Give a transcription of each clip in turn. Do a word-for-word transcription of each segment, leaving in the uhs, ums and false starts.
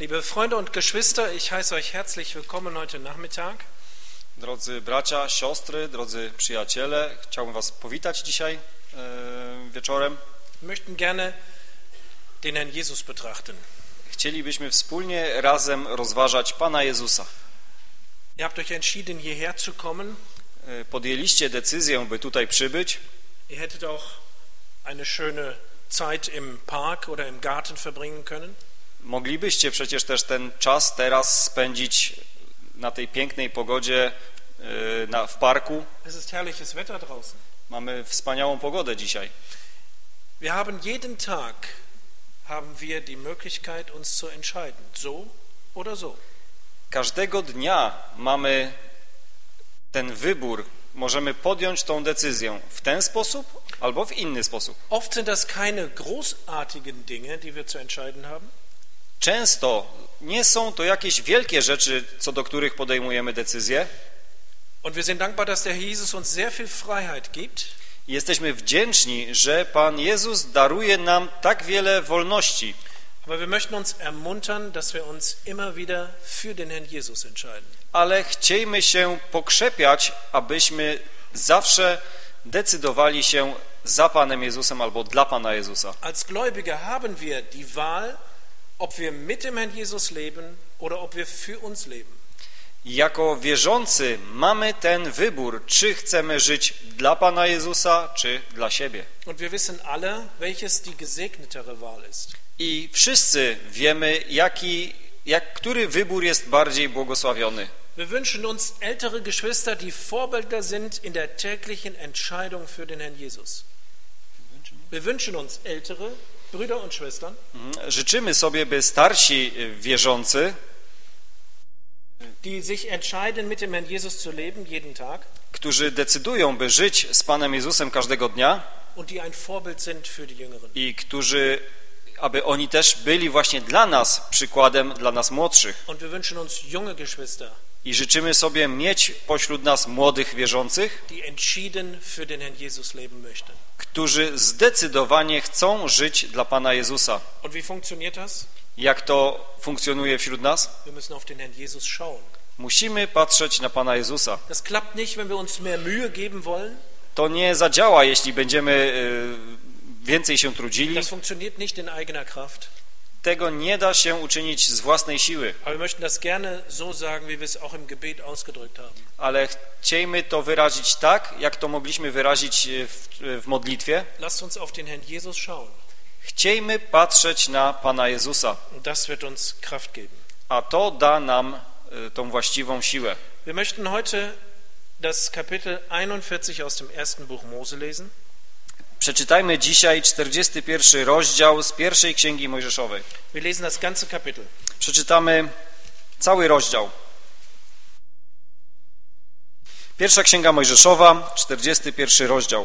Liebe Freunde und Geschwister, ich heiße euch herzlich willkommen heute Nachmittag. Drodzy bracia, siostry, drodzy przyjaciele, chciałbym was powitać dzisiaj e, wieczorem. Wir möchten gerne den Herrn Jesus betrachten. Chcielibyśmy wspólnie razem rozważać Pana Jezusa. Ihr habt euch entschieden, hierher zu kommen. E, podjęliście decyzję, by tutaj przybyć. Ihr hättet auch eine schöne Zeit im Park oder im Garten verbringen können. Moglibyście przecież też ten czas teraz spędzić na tej pięknej pogodzie e, na, w parku. Es ist herrliches Wetter draußen. Mamy wspaniałą pogodę dzisiaj. Wir haben jeden Tag haben wir die Möglichkeit, uns zu entscheiden, so oder so. Każdego dnia mamy ten wybór, możemy podjąć tą decyzję w ten sposób albo w inny sposób. Oft sind das keine großartigen Dinge, die wir zu entscheiden haben. Często nie są to jakieś wielkie rzeczy, co do których podejmujemy decyzje. Und wir sind dankbar, dass der Herr Jesus uns sehr viel Freiheit gibt. Jesteśmy wdzięczni, że Pan Jezus daruje nam tak wiele wolności. Aber wir möchten uns ermuntern, dass wir uns immer wieder für den Herrn Jesus entscheiden. Ale chciejmy się pokrzepiać, abyśmy zawsze decydowali się za Panem Jezusem albo dla Pana Jezusa. Als Gläubige haben wir die Wahl, ob wir mit dem Herrn Jesus leben oder ob wir für uns leben. Jako wierzący mamy ten wybór, czy chcemy żyć dla Pana Jezusa, czy dla siebie. Und wir wissen alle, welches die gesegnetere Wahl ist. I wszyscy wiemy, jaki, jak, który wybór jest bardziej błogosławiony. Wir wünschen uns ältere Geschwister, die Vorbilder sind in der täglichen Entscheidung für den Herrn Jesus. Wir wünschen uns ältere Brüder und Schwestern, Życzymy sobie, by starsi wierzący, die sich entscheiden, mit dem Herrn Jesus zu leben, jeden Tag, którzy decydują, by żyć z Panem Jezusem każdego dnia und die ein Vorbild sind für die Jüngeren. i którzy, aby oni też byli właśnie dla nas przykładem, dla nas młodszych. Und wir wünschen uns junge Geschwister, I życzymy sobie mieć pośród nas młodych wierzących, die entschieden für den Herrn Jesus leben möchten. którzy zdecydowanie chcą żyć dla Pana Jezusa. Und wie funktioniert das? Jak to funkcjonuje wśród nas? Wir müssen auf den Herrn Jesus schauen. Musimy patrzeć na Pana Jezusa. Das klappt nicht, wenn wir uns mehr Mühe geben wollen. To nie zadziała, jeśli będziemy y, więcej się trudzili. Das funktioniert nicht in eigener Kraft. Tego nie da się uczynić z własnej siły. Aber wir möchten das gerne so sagen, wie wir es auch im Gebet ausgedrückt haben. Ale chciejmy to wyrazić tak, jak to mogliśmy wyrazić w, w modlitwie. Lasst uns auf den Herrn Jesus schauen. Chciejmy patrzeć na Pana Jezusa, Und das wird uns Kraft geben. a to da nam y, tą właściwą siłę. Wir möchten heute das Kapitel einundvierzig aus dem ersten Buch Mose lesen. Przeczytajmy dzisiaj czterdziesty pierwszy rozdział z pierwszej Księgi Mojżeszowej. Wir lesen das ganze Kapitel. Przeczytamy cały rozdział. Pierwsza Księga Mojżeszowa, czterdziesty pierwszy rozdział.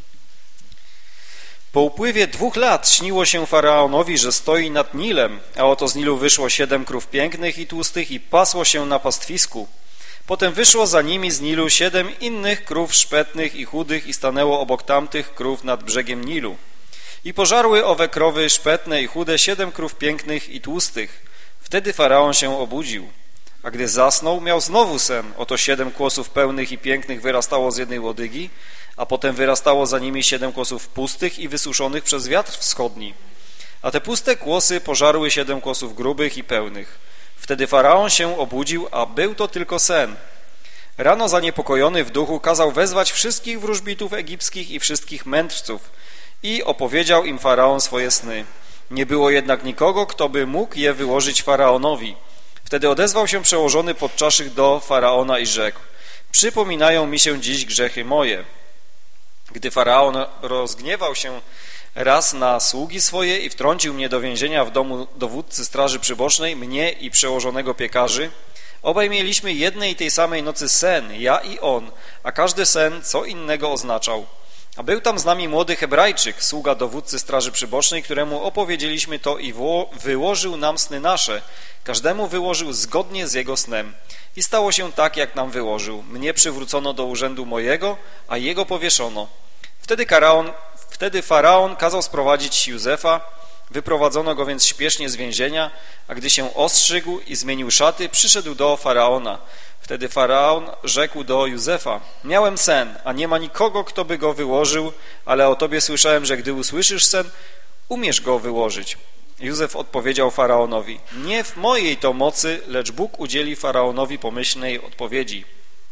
Po upływie dwóch lat śniło się Faraonowi, że stoi nad Nilem, a oto z Nilu wyszło siedem krów pięknych i tłustych i pasło się na pastwisku. Potem wyszło za nimi z Nilu siedem innych krów szpetnych i chudych i stanęło obok tamtych krów nad brzegiem Nilu. I pożarły owe krowy szpetne i chude siedem krów pięknych i tłustych. Wtedy Faraon się obudził. A gdy zasnął, miał znowu sen. Oto siedem kłosów pełnych i pięknych wyrastało z jednej łodygi, a potem wyrastało za nimi siedem kłosów pustych i wysuszonych przez wiatr wschodni. A te puste kłosy pożarły siedem kłosów grubych i pełnych. Wtedy Faraon się obudził, a był to tylko sen. Rano zaniepokojony w duchu kazał wezwać wszystkich wróżbitów egipskich i wszystkich mędrców i opowiedział im Faraon swoje sny. Nie było jednak nikogo, kto by mógł je wyłożyć Faraonowi. Wtedy odezwał się przełożony podczaszych do Faraona i rzekł: przypominają mi się dziś grzechy moje. Gdy Faraon rozgniewał się raz na sługi swoje i wtrącił mnie do więzienia w domu dowódcy straży przybocznej, mnie i przełożonego piekarzy, obaj mieliśmy jednej i tej samej nocy sen, ja i on, a każdy sen co innego oznaczał. A był tam z nami młody Hebrajczyk, sługa dowódcy straży przybocznej, któremu opowiedzieliśmy to i wyłożył nam sny nasze. Każdemu wyłożył zgodnie z jego snem. I stało się tak, jak nam wyłożył. Mnie przywrócono do urzędu mojego, a jego powieszono. Wtedy, Karaon, wtedy Faraon kazał sprowadzić Józefa, Wyprowadzono go więc śpiesznie z więzienia, a gdy się ostrzygł i zmienił szaty, przyszedł do Faraona. Wtedy Faraon rzekł do Józefa: miałem sen, a nie ma nikogo, kto by go wyłożył, ale o tobie słyszałem, że gdy usłyszysz sen, umiesz go wyłożyć. Józef odpowiedział Faraonowi: nie w mojej to mocy, lecz Bóg udzieli Faraonowi pomyślnej odpowiedzi.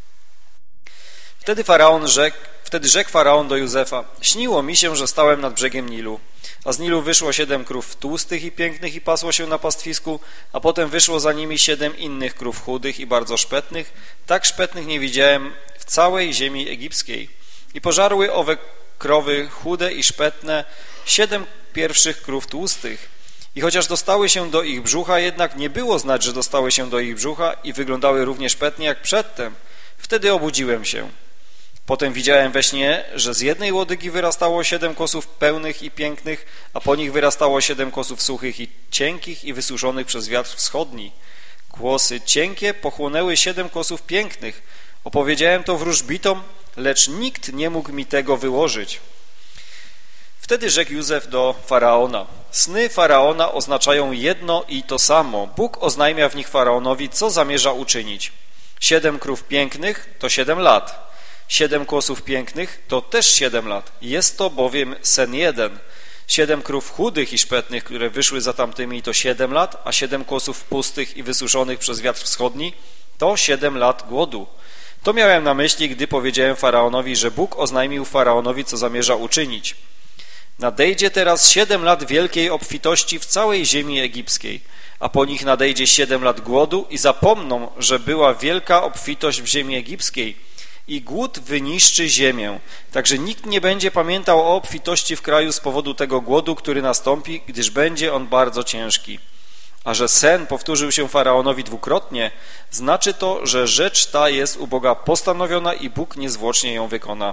Wtedy Faraon rzekł, wtedy rzekł Faraon do Józefa: śniło mi się, że stałem nad brzegiem Nilu, a z Nilu wyszło siedem krów tłustych i pięknych i pasło się na pastwisku, a potem wyszło za nimi siedem innych krów chudych i bardzo szpetnych, tak szpetnych nie widziałem w całej ziemi egipskiej. I pożarły owe krowy chude i szpetne siedem pierwszych krów tłustych. I chociaż dostały się do ich brzucha, jednak nie było znać, że dostały się do ich brzucha i wyglądały równie szpetnie jak przedtem. Wtedy obudziłem się. Potem widziałem we śnie, że z jednej łodygi wyrastało siedem kosów pełnych i pięknych, a po nich wyrastało siedem kosów suchych i cienkich i wysuszonych przez wiatr wschodni. Kłosy cienkie pochłonęły siedem kosów pięknych. Opowiedziałem to wróżbitom, lecz nikt nie mógł mi tego wyłożyć. Wtedy rzekł Józef do Faraona: sny Faraona oznaczają jedno i to samo. Bóg oznajmia w nich Faraonowi, co zamierza uczynić. Siedem krów pięknych to siedem lat. Siedem kłosów pięknych to też siedem lat. Jest to bowiem sen jeden. Siedem krów chudych i szpetnych, które wyszły za tamtymi, to siedem lat, a siedem kłosów pustych i wysuszonych przez wiatr wschodni to siedem lat głodu. To miałem na myśli, gdy powiedziałem Faraonowi, że Bóg oznajmił Faraonowi, co zamierza uczynić. Nadejdzie teraz siedem lat wielkiej obfitości w całej ziemi egipskiej, a po nich nadejdzie siedem lat głodu i zapomną, że była wielka obfitość w ziemi egipskiej i głód wyniszczy ziemię. Także nikt nie będzie pamiętał o obfitości w kraju z powodu tego głodu, który nastąpi, gdyż będzie on bardzo ciężki. A że sen powtórzył się Faraonowi dwukrotnie, znaczy to, że rzecz ta jest u Boga postanowiona i Bóg niezwłocznie ją wykona.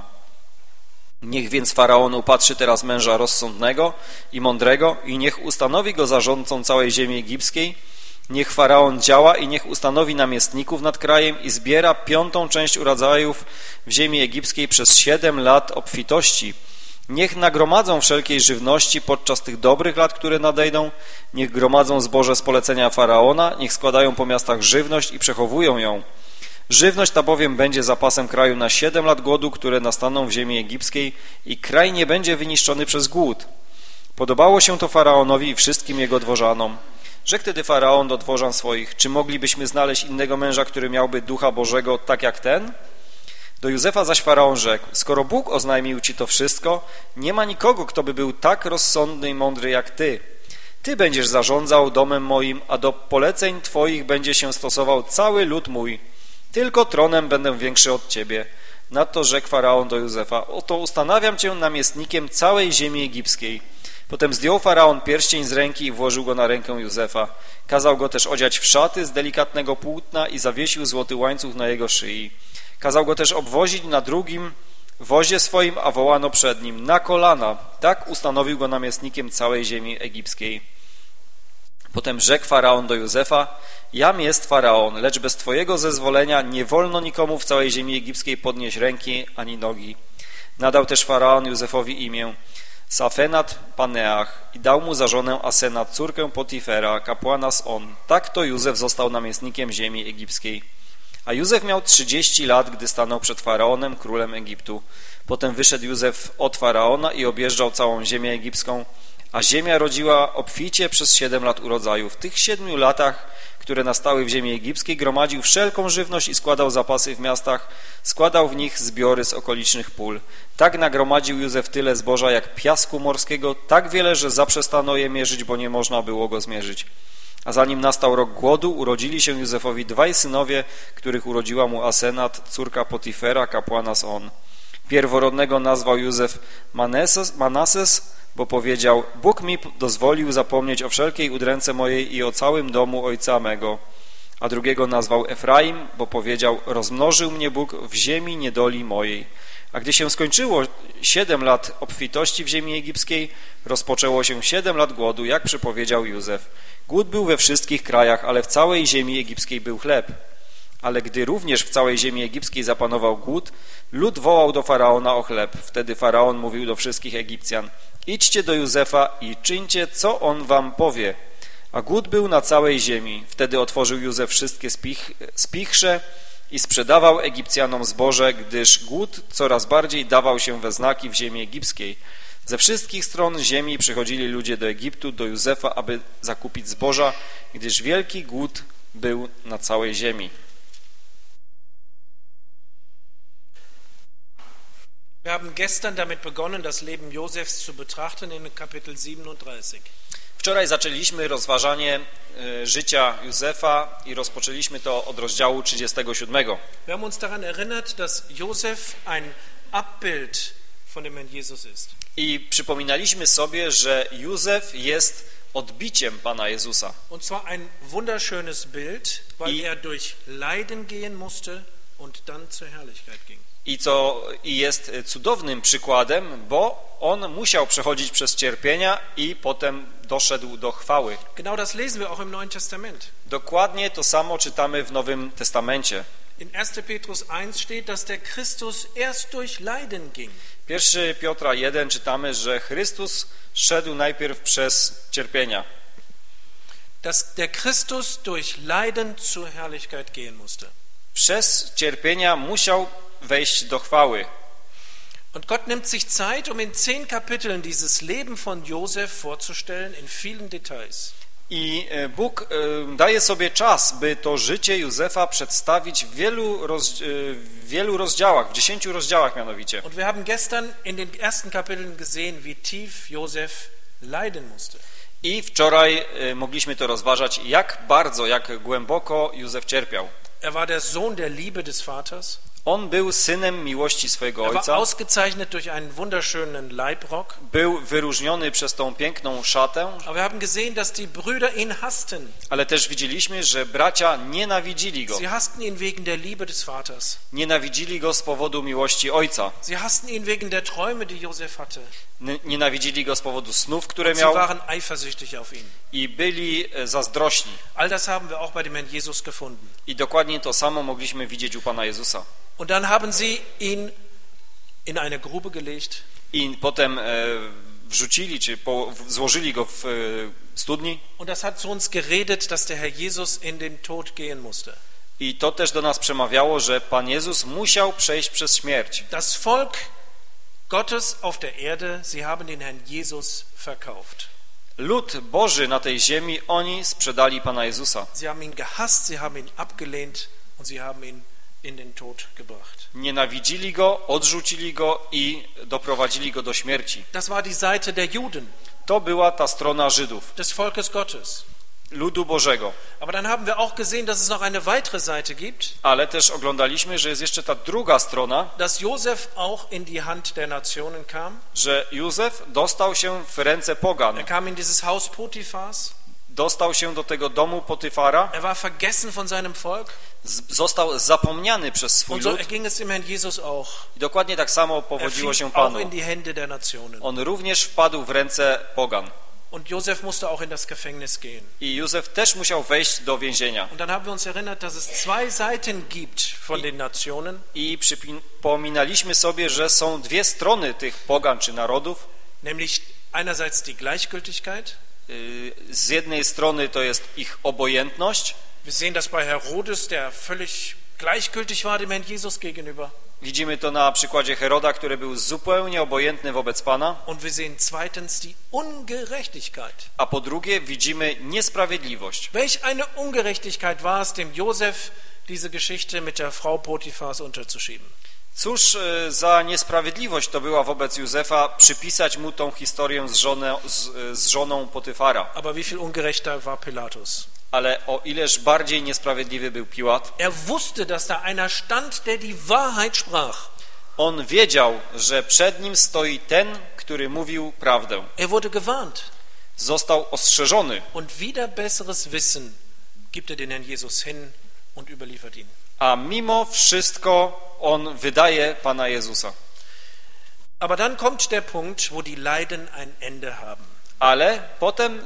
Niech więc Faraon upatrzy teraz męża rozsądnego i mądrego i niech ustanowi go zarządcą całej ziemi egipskiej. Niech Faraon działa i niech ustanowi namiestników nad krajem i zbiera piątą część urodzajów w ziemi egipskiej przez siedem lat obfitości. Niech nagromadzą wszelkiej żywności podczas tych dobrych lat, które nadejdą. Niech gromadzą zboże z polecenia Faraona, niech składają po miastach żywność i przechowują ją. Żywność ta bowiem będzie zapasem kraju na siedem lat głodu, które nastaną w ziemi egipskiej i kraj nie będzie wyniszczony przez głód. Podobało się to Faraonowi i wszystkim jego dworzanom. Rzekł wtedy Faraon do dworzan swoich: czy moglibyśmy znaleźć innego męża, który miałby ducha Bożego tak jak ten? Do Józefa zaś Faraon rzekł: skoro Bóg oznajmił ci to wszystko, nie ma nikogo, kto by był tak rozsądny i mądry jak ty. Ty będziesz zarządzał domem moim, a do poleceń twoich będzie się stosował cały lud mój. Tylko tronem będę większy od ciebie. Nadto rzekł Faraon do Józefa: oto ustanawiam cię namiestnikiem całej ziemi egipskiej. Potem zdjął Faraon pierścień z ręki i włożył go na rękę Józefa. Kazał go też odziać w szaty z delikatnego płótna i zawiesił złoty łańcuch na jego szyi. Kazał go też obwozić na drugim wozie swoim, a wołano przed nim: na kolana. Tak ustanowił go namiestnikiem całej ziemi egipskiej. Potem rzekł Faraon do Józefa: jam jest Faraon, lecz bez twojego zezwolenia nie wolno nikomu w całej ziemi egipskiej podnieść ręki ani nogi. Nadał też Faraon Józefowi imię Safenat Paneach i dał mu za żonę Asenat, córkę Potifera, kapłana z On. Tak to Józef został namiestnikiem ziemi egipskiej. A Józef miał trzydzieści lat, gdy stanął przed Faraonem, królem Egiptu. Potem wyszedł Józef od Faraona i objeżdżał całą ziemię egipską, a ziemia rodziła obficie przez siedem lat urodzaju. W tych siedmiu latach, które nastały w ziemi egipskiej, gromadził wszelką żywność i składał zapasy w miastach, składał w nich zbiory z okolicznych pól. Tak nagromadził Józef tyle zboża jak piasku morskiego, tak wiele, że zaprzestano je mierzyć, bo nie można było go zmierzyć. A zanim nastał rok głodu, urodzili się Józefowi dwaj synowie, których urodziła mu Asenat, córka Potifera, kapłana z On. Pierworodnego nazwał Józef Manases, Manases, bo powiedział: Bóg mi dozwolił zapomnieć o wszelkiej udręce mojej i o całym domu ojca mego. A drugiego nazwał Efraim, bo powiedział: rozmnożył mnie Bóg w ziemi niedoli mojej. A gdy się skończyło siedem lat obfitości w ziemi egipskiej, rozpoczęło się siedem lat głodu, jak przypowiedział Józef. Głód był we wszystkich krajach, ale w całej ziemi egipskiej był chleb. Ale gdy również w całej ziemi egipskiej zapanował głód, lud wołał do Faraona o chleb. Wtedy Faraon mówił do wszystkich Egipcjan: idźcie do Józefa i czyńcie, co on wam powie. A głód był na całej ziemi. Wtedy otworzył Józef wszystkie spich, spichrze i sprzedawał Egipcjanom zboże, gdyż głód coraz bardziej dawał się we znaki w ziemi egipskiej. Ze wszystkich stron ziemi przychodzili ludzie do Egiptu, do Józefa, aby zakupić zboża, gdyż wielki głód był na całej ziemi. Wir haben gestern damit begonnen, das Leben Josefs zu betrachten in Kapitel siebenunddreißig. Wczoraj zaczęliśmy rozważanie y, życia Józefa i rozpoczęliśmy to od rozdziału trzydziestego siódmego. Wir haben uns daran erinnert, dass Josef ein Abbild von dem Herrn Jesus ist. I przypominaliśmy sobie, że Józef jest odbiciem Pana Jezusa. Und zwar ein wunderschönes Bild, weil I, er durch Leiden gehen musste und dann zur Herrlichkeit ging. I, co, I jest cudownym przykładem, bo on musiał przechodzić przez cierpienia i potem doszedł do chwały. Genau das lesen wir auch im Neuen Testament. Dokładnie to samo czytamy w Nowym Testamencie. In erster Petrus eins steht, dass der Christus erst durch Leiden ging. pierwsza Piotra jeden czytamy, że Chrystus szedł najpierw przez cierpienia. Dass der Christus durch Leiden zur Herrlichkeit gehen musste. Przez cierpienia musiał wejść do chwały. Und Gott nimmt sich Zeit, um in zehn Kapiteln dieses Leben von Josef vorzustellen in vielen Details. I Bóg daje sobie czas, by to życie Józefa przedstawić w wielu, roz, w wielu rozdziałach, w dziesięciu rozdziałach mianowicie. Und wir haben gestern in den ersten Kapiteln gesehen, wie tief Josef leiden musste. I wczoraj mogliśmy to rozważać, jak bardzo, jak głęboko Józef cierpiał. Er war der Sohn der Liebe des Vaters. On był synem miłości swojego Er war ojca. ausgezeichnet durch einen wunderschönen Leibrock. Był wyróżniony przez tą piękną szatę. Aber wir haben gesehen, dass die Brüder ihn hassten. Ale też widzieliśmy, że bracia nienawidzili go. Sie hassten ihn wegen der Liebe des Vaters. Nienawidzili go z powodu miłości ojca. Sie hassten ihn wegen der Träume, die Josef hatte. N- nienawidzili go z powodu snów, które Und sie miał, waren eifersüchtig auf ihn. i byli zazdrośni. All das haben wir auch bei dem Herrn Jesus gefunden. I dokładnie to samo mogliśmy widzieć u Pana Jezusa. Und dann haben sie ihn in eine Grube gelegt. I potem e, wrzucili, czy po, w, złożyli go w e, studni. Und das hat zu uns geredet, dass der Herr Jesus in den Tod gehen musste. I to też do nas przemawiało, że Pan Jezus musiał przejść przez śmierć. Das Volk Gottes auf der Erde, sie haben den Herrn Jesus verkauft. Lud Boży na tej ziemi, oni sprzedali Pana Jezusa. Sie haben ihn gehasst, sie haben ihn abgelehnt und sie haben ihn in den Tod gebracht. Nienawidzili go, odrzucili go i doprowadzili go do śmierci. Das war die Seite der Juden, To była ta strona Żydów, des Volkes Gottes. ludu Bożego. Aber dann haben wir auch gesehen, dass es noch eine weitere Seite gibt, Ale też oglądaliśmy, że jest jeszcze ta druga strona, dass Josef auch in die Hand der Nationen kam. że Józef dostał się w ręce pogan. Er kam in dieses Haus Potiphars. Dostał się do tego domu Potyfara, Er war vergessen von seinem Volk. z- został zapomniany przez swój Und so lud erging es dem Herrn Jesus auch. i dokładnie tak samo Er powodziło fiel się auch Panu. in die Hände der Nationen. On również wpadł w ręce pogan Und Josef musste auch in das Gefängnis gehen. i Józef też musiał wejść do więzienia. Und dann haben wir uns erinnert, dass es zwei Seiten gibt von den Nationen. I przypominaliśmy sobie, że są dwie strony tych pogan czy narodów. Nämlich einerseits die Gleichgültigkeit. Y, Z jednej strony to jest ich obojętność. Wir sehen das bei Herodes, der völlig gleichgültig war dem Herrn Jesus gegenüber. Widzimy to na przykładzie Heroda, który był zupełnie obojętny wobec Pana. Und wir sehen zweitens die Ungerechtigkeit. A po drugie widzimy niesprawiedliwość. Welch eine Ungerechtigkeit war es, dem Josef diese Geschichte mit der Frau Potiphars unterzuschieben. Cóż y, za niesprawiedliwość to była wobec Józefa przypisać mu tą historię z, żonę, z, z żoną Potyfara. Aber wie viel ungerechter war Pilatus? Ale o ileż bardziej niesprawiedliwy był Piłat. Er wusste, dass da einer stand, der die Wahrheit sprach. On wiedział, że przed nim stoi ten, który mówił prawdę. Er wurde gewarnt. Został ostrzeżony. Und wieder besseres Wissen gibt er den Herrn Jesus hin und überliefert ihn. A mimo wszystko on wydaje Pana Jezusa. Aber dann kommt der Punkt, wo die Leiden ein Ende haben. Ale potem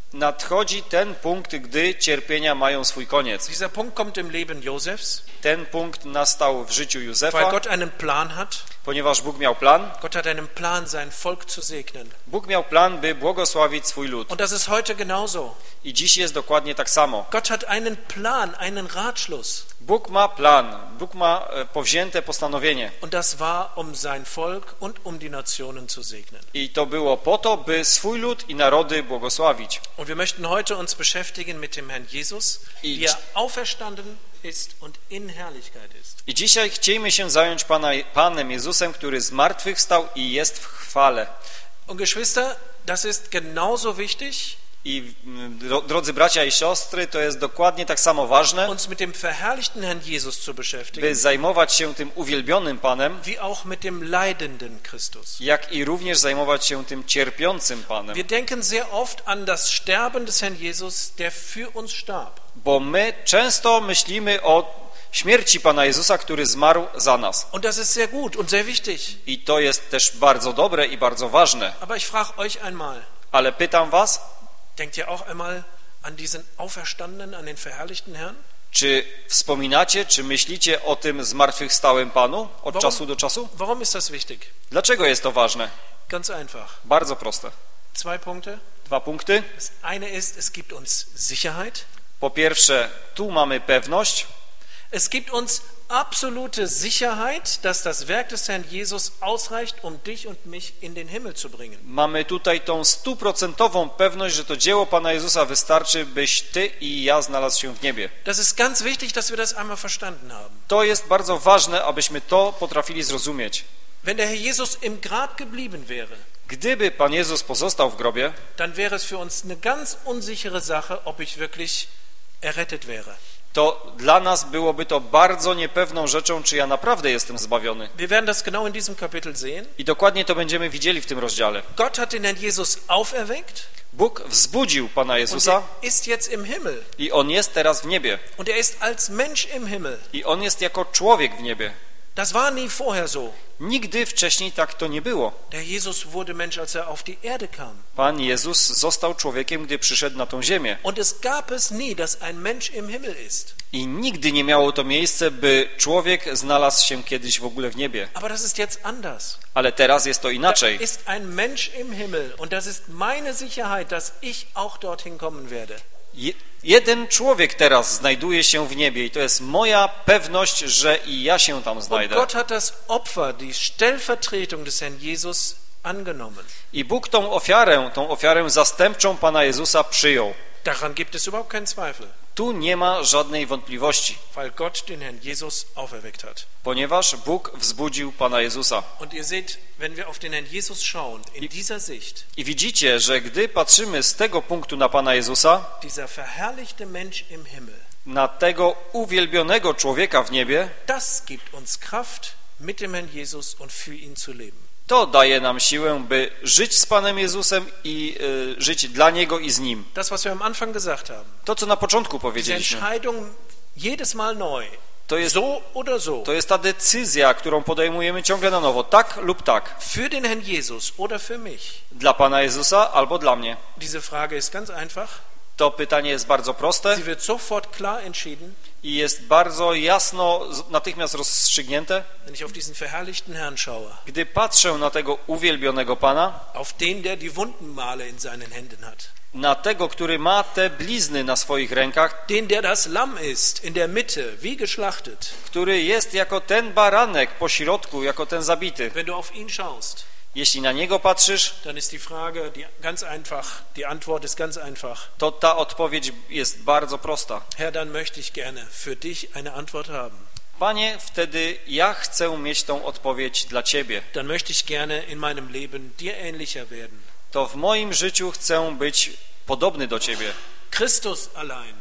nadchodzi ten punkt, gdy cierpienia mają swój koniec. Dieser Punkt kommt im Leben Josefs, Ten punkt nastał w życiu weil Józefa, Gott einen Plan hat. ponieważ Bóg miał plan. Gott hat einen Plan, sein Volk zu segnen. Bóg miał plan, by błogosławić swój lud. Und das ist heute genauso. I dziś jest dokładnie tak samo. Gott hat einen Plan, einen Ratschluss. Bóg ma plan, Bóg ma e, powzięte postanowienie. Und das war, um sein Volk und um die Nationen zu segnen. I to było po to, by swój lud i narody błogosławić. Und wir möchten heute uns beschäftigen mit dem Herrn Jesus, I- wie er auferstanden ist und in Herrlichkeit ist. I dzisiaj chcielibyśmy się zająć Pana, Panem Jezusem, który z martwych stał i jest w chwale. Und Geschwister, das ist genauso wichtig, I mm, dro, drodzy bracia i siostry, to jest dokładnie tak samo ważne, uns mit dem verherrlichten Herrn Jesus zu by beschäftigen, zajmować się tym uwielbionym Panem, wie auch mit dem leidenden Christus. jak i również zajmować się tym cierpiącym Panem. Wir denken sehr oft an das Sterben des Herrn Jesus, der für uns starb. Bo my często myślimy o śmierci Pana Jezusa, który zmarł za nas. Und das ist sehr gut und sehr wichtig. I to jest też bardzo dobre i bardzo ważne. Aber ich frage euch einmal, Ale pytam was, denkt ihr auch einmal an diesen Auferstandenen, an den verherrlichten Herrn? czy wspominacie, czy myślicie o tym zmartwychwstałym Panu od Warum? czasu do czasu? Warum ist das wichtig? Dlaczego jest to ważne? Ganz einfach. Bardzo proste. Zwei Punkte. Dwa punkty. Das eine ist, es gibt uns Sicherheit. Po pierwsze, tu mamy pewność. Es gibt uns absolute Sicherheit, dass das Werk des Herrn Jesus ausreicht, um dich und mich in den Himmel zu bringen. Mamy tutaj tą stuprocentową pewność, że to dzieło Pana Jezusa wystarczy, byś ty i ja znalazł się w niebie. Das ist ganz wichtig, dass wir das einmal verstanden haben. To jest bardzo ważne, abyśmy to potrafili zrozumieć. Wenn der Herr Jesus im Grab geblieben wäre, Gdyby Pan Jezus pozostał w grobie, dann wäre es für uns eine ganz unsichere Sache, ob ich wirklich errettet wäre. to dla nas byłoby to bardzo niepewną rzeczą, czy ja naprawdę jestem zbawiony. Wir werden das genau in diesem Kapitel sehen. I dokładnie to będziemy widzieli w tym rozdziale. Gott hat den Herrn Jesus auferweckt Bóg wzbudził Pana und Jezusa er ist jetzt im Himmel. i On jest teraz w niebie. Und er ist als Mensch im Himmel. I On jest jako człowiek w niebie. Das war nie vorher so. Nigdy wcześniej tak to nie było. Der Jesus wurde Mensch, als er auf die Erde kam. Pan Jezus został człowiekiem, gdy przyszedł na tą ziemię. Und es gab es nie, dass ein Mensch im Himmel ist. I nigdy nie miało to miejsce, by człowiek znalazł się kiedyś w ogóle w niebie. Aber das ist jetzt anders. Ale teraz jest to Da inaczej. ist ein Mensch im Himmel und das ist meine Sicherheit, dass ich auch dorthin kommen werde. Je, jeden człowiek teraz znajduje się w niebie i to jest moja pewność, że i ja się tam Und znajdę. Gott hat das Opfer, die Stellvertretung des Herrn Jesus angenommen. I Bóg tą ofiarę, tą ofiarę zastępczą Pana Jezusa przyjął. Daran gibt es überhaupt keinen Zweifel, Tu nie ma żadnej wątpliwości, weil Gott den Herrn Jesus auferweckt hat. ponieważ Bóg wzbudził Pana Jezusa. Und ihr seht, wenn wir auf den Herrn Jesus schauen, in dieser Sicht, I widzicie, że gdy patrzymy z tego punktu na Pana Jezusa, dieser verherrlichte Mensch im Himmel, na tego uwielbionego człowieka w niebie, das gibt uns Kraft, mit dem Herrn Jesus und für ihn zu leben. to daje nam siłę, by żyć z Panem Jezusem i y, żyć dla Niego i z Nim. Das, was wir am Anfang gesagt haben, To, co na początku diese powiedzieliśmy, Entscheidung jedes Mal neu, to jest, so oder so, to jest ta decyzja, którą podejmujemy ciągle na nowo, tak lub tak, für den Herrn Jesus oder für mich. dla Pana Jezusa albo dla mnie. Diese Frage ist ganz einfach. To pytanie jest bardzo proste Sie wird sofort klar entschieden, i jest bardzo jasno, natychmiast rozstrzygnięte. wenn ich auf diesen verherrlichten Herrn schaue, Gdy patrzę na tego uwielbionego Pana, auf den, der die Wundenmale in seinen Händen hat, na tego, który ma te blizny na swoich rękach, den, der das Lamm ist, in der Mitte, wie geschlachtet. który jest jako ten baranek po środku, jako ten zabity. Wenn du auf ihn schaust, Jeśli na niego patrzysz, dann ist die Frage die ganz einfach, die Antwort ist ganz einfach. to ta odpowiedź jest bardzo prosta. Herr, dann möchte ich gerne für dich eine Antwort haben. Panie, wtedy ja chcę mieć tą odpowiedź dla Ciebie. Dann möchte ich gerne in meinem Leben dir ähnlicher werden. To w moim życiu chcę być podobny do Ciebie. Christus allein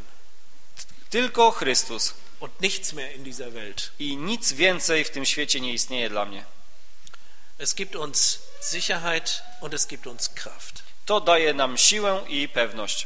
Tylko Chrystus und nichts mehr in dieser Welt. i nic więcej w tym świecie nie istnieje dla mnie. Es gibt uns Sicherheit und es gibt uns Kraft. To daje nam siłę i pewność.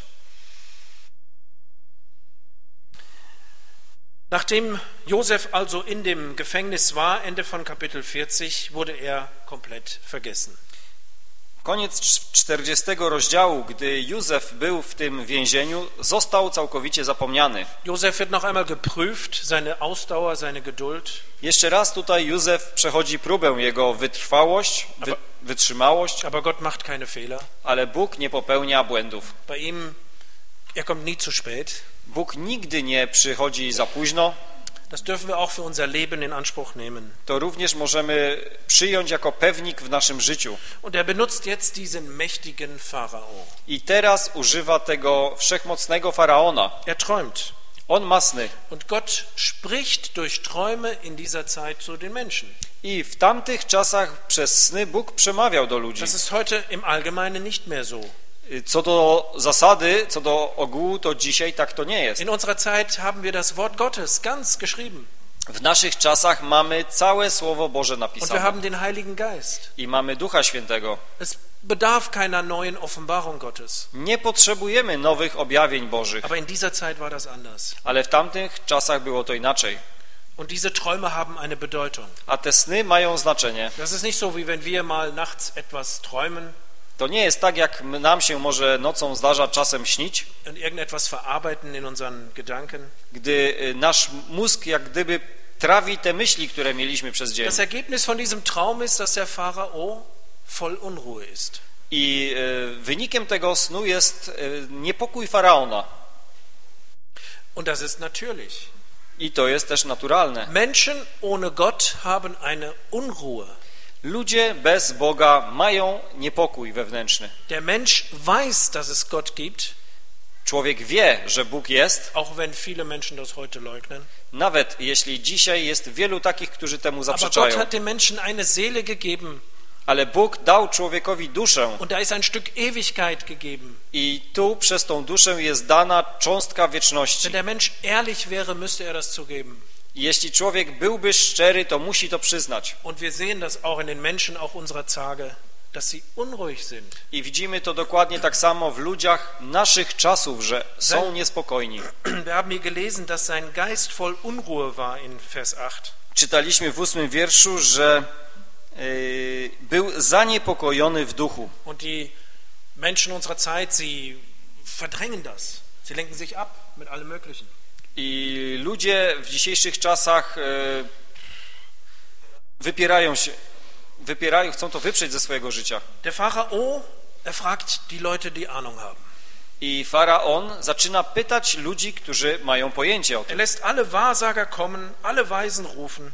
Nachdem Josef also in dem Gefängnis war, Ende von Kapitel vierzig, wurde er komplett vergessen. Koniec czterdziestego rozdziału, gdy Józef był w tym więzieniu, został całkowicie zapomniany. Josef wird noch einmal geprüft, seine Ausdauer, seine Geduld. Jeszcze raz tutaj Józef przechodzi próbę, jego wytrwałość, wy, wytrzymałość, Aber Gott macht keine Fehler. ale Bóg nie popełnia błędów. Bei ihm, er kommt nie zu spät. Bóg nigdy nie przychodzi za późno. Das dürfen wir auch für unser Leben in Anspruch nehmen. To również możemy przyjąć jako pewnik w naszym życiu. Und er benutzt jetzt diesen mächtigen Pharao. I teraz używa tego wszechmocnego faraona. Er träumt. On ma sny. Und Gott spricht durch Träume in dieser Zeit zu den Menschen. I w tamtych czasach przez sny Bóg przemawiał do ludzi. Das ist heute im Allgemeinen nicht mehr so. Co do zasady, co do ogółu, to dzisiaj tak to nie jest. In unserer Zeit haben wir das Wort Gottes ganz geschrieben. W naszych czasach mamy całe Słowo Boże Und wir napisane. haben den Heiligen Geist. I mamy Ducha Świętego. Es bedarf keiner neuen Offenbarung Gottes. Nie potrzebujemy nowych objawień Bożych. Aber in dieser Zeit war das anders. Ale w tamtych czasach było to inaczej. Und diese Träume haben eine Bedeutung. A te sny mają znaczenie. Das ist nicht so, wie wenn wir mal nachts etwas träumen. To nie jest tak, jak nam się może nocą zdarza czasem śnić, Und irgendetwas verarbeiten in unseren Gedanken. gdy nasz mózg jak gdyby trawi te myśli, które mieliśmy przez dzień. Das Ergebnis von diesem Traum ist, dass der Pharao voll Unruhe ist. I y, wynikiem tego snu jest y, niepokój faraona. Und das ist natürlich. I to jest też naturalne. Menschen ohne Gott haben eine Unruhe. Ludzie bez Boga mają niepokój wewnętrzny. Der Mensch weiß, dass es Gott gibt, Człowiek wie, że Bóg jest, auch wenn viele Menschen das heute leugnen. nawet jeśli dzisiaj jest wielu takich, którzy temu Aber Gott zaprzeczają. hat dem Menschen eine Seele gegeben Ale Bóg dał człowiekowi duszę und da ist ein Stück Ewigkeit gegeben. i tu przez tą duszę jest dana cząstka wieczności. Wenn der Mensch ehrlich wäre, müsste er das zugeben. I jeśli człowiek byłby szczery, to musi to przyznać. Und wir sehen das auch in den Menschen auch unserer Tage, dass sie unruhig sind. I widzimy to dokładnie tak samo w ludziach naszych czasów, że są niespokojni. Wir haben hier gelesen, dass sein Geist voll Unruhe war in Vers acht. Czytaliśmy w ósmym wierszu, że yy, był zaniepokojony w duchu. Und die Menschen unserer Zeit, sie verdrängen das. Sie lenken sich ab mit allem Möglichen. I ludzie w dzisiejszych czasach yy, wypierają się, wypierają, chcą to wyprzeć ze swojego życia. Der Pharao, er fragt die Leute, die Ahnung haben. I faraon zaczyna pytać ludzi, którzy mają pojęcie o Er tym. lässt alle Wahrsager kommen, alle Weisen rufen.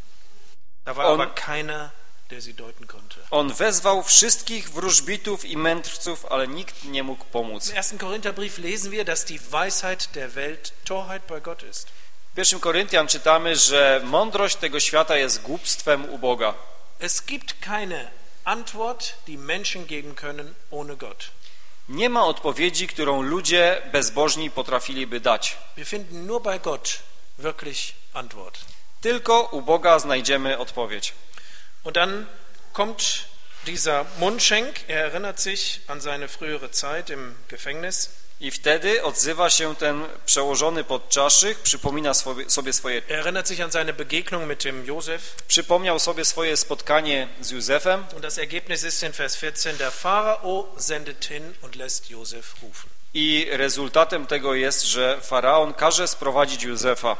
Da war On- aber keiner, der sie deuten konnte. On wezwał wszystkich wróżbitów i mędrców, ale nikt nie mógł pomóc. Im ersten Korintherbrief lesen wir, dass die Weisheit der Welt Torheit bei Gott ist. W pierwszym Koryntian czytamy, że mądrość tego świata jest głupstwem u Boga. Es gibt keine Antwort, die Menschen geben können ohne Gott. Nie ma odpowiedzi, którą ludzie bezbożni potrafiliby dać. Wir finden nur bei Gott wirklich Antwort. Tylko u Boga znajdziemy odpowiedź. Und dann kommt dieser Mundschenk, er erinnert sich an seine frühere Zeit im Gefängnis. I wtedy odzywa się ten przełożony podczaszyk, przypomina sobie, sobie swoje, Er erinnert sich an seine Begegnung mit dem Josef. przypomniał sobie swoje spotkanie z Józefem. Und das Ergebnis ist in Vers vierzehn, der Pharao sendet hin und lässt Josef rufen. I rezultatem tego jest, że faraon każe sprowadzić Józefa.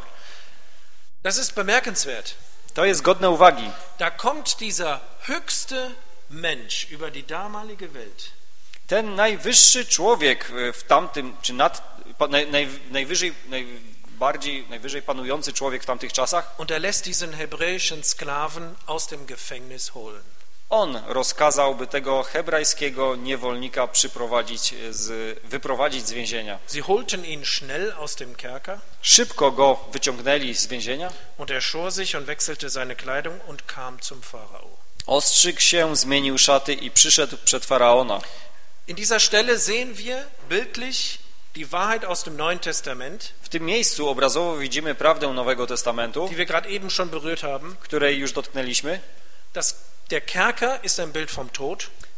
Das ist bemerkenswert. To jest godne uwagi. Da kommt dieser höchste Mensch über die damalige Welt. Ten najwyższy człowiek w tamtym, czy nad, naj, naj, najwyżej, najbardziej, najwyżej panujący człowiek w tamtych czasach, Und er lässt diesen hebräischen Sklaven aus dem Gefängnis holen. on rozkazał, by tego hebrajskiego niewolnika przyprowadzić, z, wyprowadzić z więzienia. Sie holten ihn schnell aus dem Kerker Szybko go wyciągnęli z więzienia, und er schor sich und wechselte seine Kleidung und kam zum Pharao. ostrzygł się, zmienił szaty i przyszedł przed faraona. In dieser Stelle sehen wir bildlich die Wahrheit aus dem Neuen Testament, W tym miejscu obrazowo widzimy prawdę Nowego Testamentu, die wir gerade eben schon berührt haben. której już dotknęliśmy. Das, der Kerker ist ein Bild vom Tod.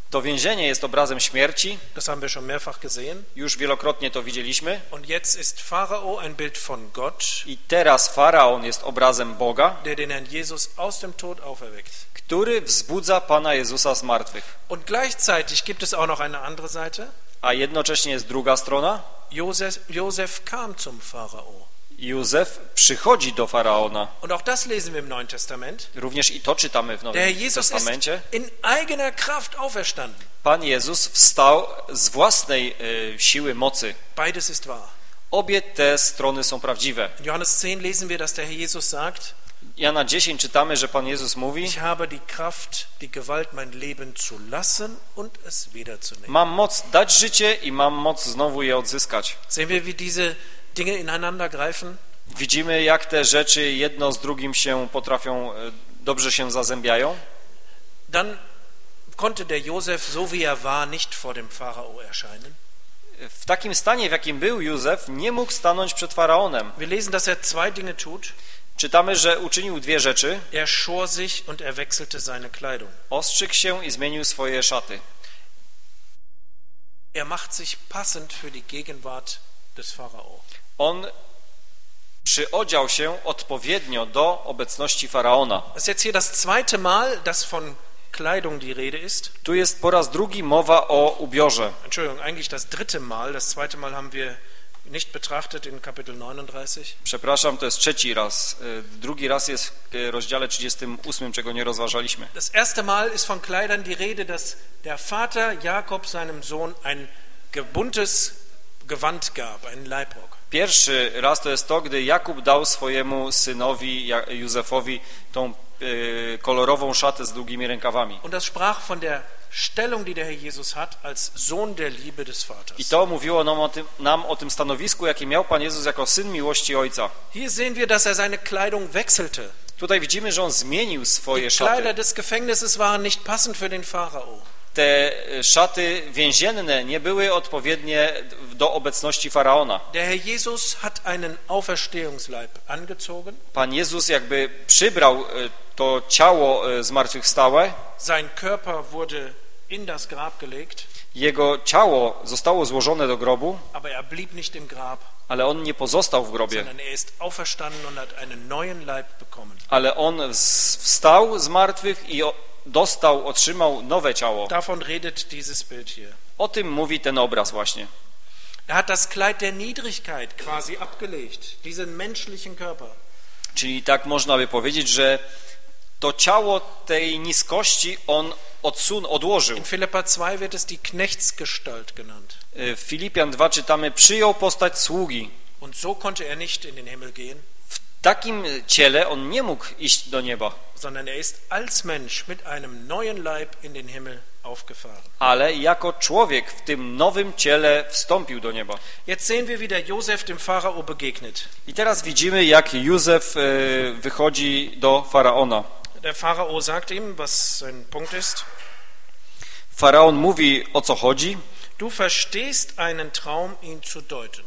To więzienie jest obrazem śmierci. Das haben wir schon mehrfach gesehen. Już wielokrotnie to widzieliśmy. Und jetzt ist Pharao ein Bild von Gott. I teraz Faraon jest obrazem Boga, Der den Herrn Jesus aus dem Tod auferweckt. który wzbudza Pana Jezusa z martwych. Und gleichzeitig gibt es auch noch eine andere Seite. A jednocześnie jest druga strona. Josef, Josef kam zum Pharao. Józef przychodzi do Faraona. Und auch das lesen wir im Neuen Testament. Również i to czytamy w Der Nowym Herr Jesus ist Testamencie. in eigener Kraft auferstanden. Pan Jezus wstał z własnej y, siły, mocy. Beides ist wahr. Obie te strony są prawdziwe. In Johannes zehn lesen wir, dass der Herr Jesus sagt, Jana dziesięć czytamy, że Pan Jezus mówi: ich habe die Kraft, die Gewalt, mein Leben zu lassen und es wiederzunehmen. mam moc dać życie i mam moc znowu je odzyskać. Sehen wir, wie diese Dinge ineinander greifen? Widzimy, jak te rzeczy jedno z drugim się potrafią, y, dobrze się zazębiają. Dann konnte der Josef, so wie er war, nicht vor dem Pharao erscheinen. W takim stanie, w jakim był Józef, nie mógł stanąć przed Faraonem. Wir lesen, dass er zwei Dinge tut. Czytamy, że uczynił dwie rzeczy. Er schor sich und er wechselte seine Kleidung. Ostrzygł się i zmienił swoje szaty. Er macht sich passend für die Gegenwart des Pharao. On przyodział się odpowiednio do obecności Faraona. Das ist jetzt hier das zweite Mal, dass von Kleidung die Rede ist. Tu jest po raz drugi mowa o ubiorze. Entschuldigung, eigentlich das dritte Mal. Das zweite Mal haben wir nicht betrachtet in Kapitel neununddreißig. Przepraszam, to jest trzeci raz. Drugi raz jest w rozdziale trzydziestym ósmym, czego nie rozważaliśmy. Das erste Mal ist von Kleidern die Rede, dass der Vater Jakob seinem Sohn ein gebuntes Gewand gab, einen Leibrock. Pierwszy raz to jest to, gdy Jakub dał swojemu synowi Józefowi tą y, kolorową szatę z długimi rękawami. Und das sprach von der Stellung, die der Herr Jesus hat als Sohn der Liebe des Vaters. I to mówiło nam o, tym, nam o tym stanowisku, jakie miał Pan Jezus jako syn miłości Ojca. Hier sehen wir, dass er seine Kleidung wechselte. Tutaj widzimy, że on zmienił swoje Die szaty. Kleider des Gefängnisses waren nicht passend für den Pharao. Te szaty więzienne nie były odpowiednie do obecności Faraona. Der Herr Jesus hat einen Auferstehungsleib angezogen. Pan Jezus jakby przybrał to ciało zmartwychwstałe. Sein Körper wurde in das Grab gelegt. Jego ciało zostało złożone do grobu, Aber er blieb nicht im Grab, ale on nie pozostał w grobie. sondern er ist auferstanden und hat einen neuen Leib bekommen. Ale on wstał z martwych i dostał, otrzymał nowe ciało. Davon redet dieses Bild hier. O tym mówi ten obraz właśnie. Er hat das Kleid der Niedrigkeit quasi abgelegt, diesen menschlichen Körper. Czyli tak można by powiedzieć, że to ciało tej niskości on odsun, odłożył. In Philippa zwei wird es die Knechtsgestalt genannt. W Filipian dwa czytamy: przyjął postać sługi. Und so konnte er nicht in den Himmel gehen. W takim ciele on nie mógł iść do nieba, sondern er ist als Mensch mit einem neuen Leib in den Himmel aufgefahren. ale jako człowiek w tym nowym ciele wstąpił do nieba. Jetzt sehen wir, wie der Josef dem Pharao begegnet. I teraz widzimy, jak Józef wychodzi do Faraona. Der Pharao sagt ihm, was sein Punkt ist. Faraon mówi, o co chodzi. Du verstehst einen Traum, ihn zu deuten.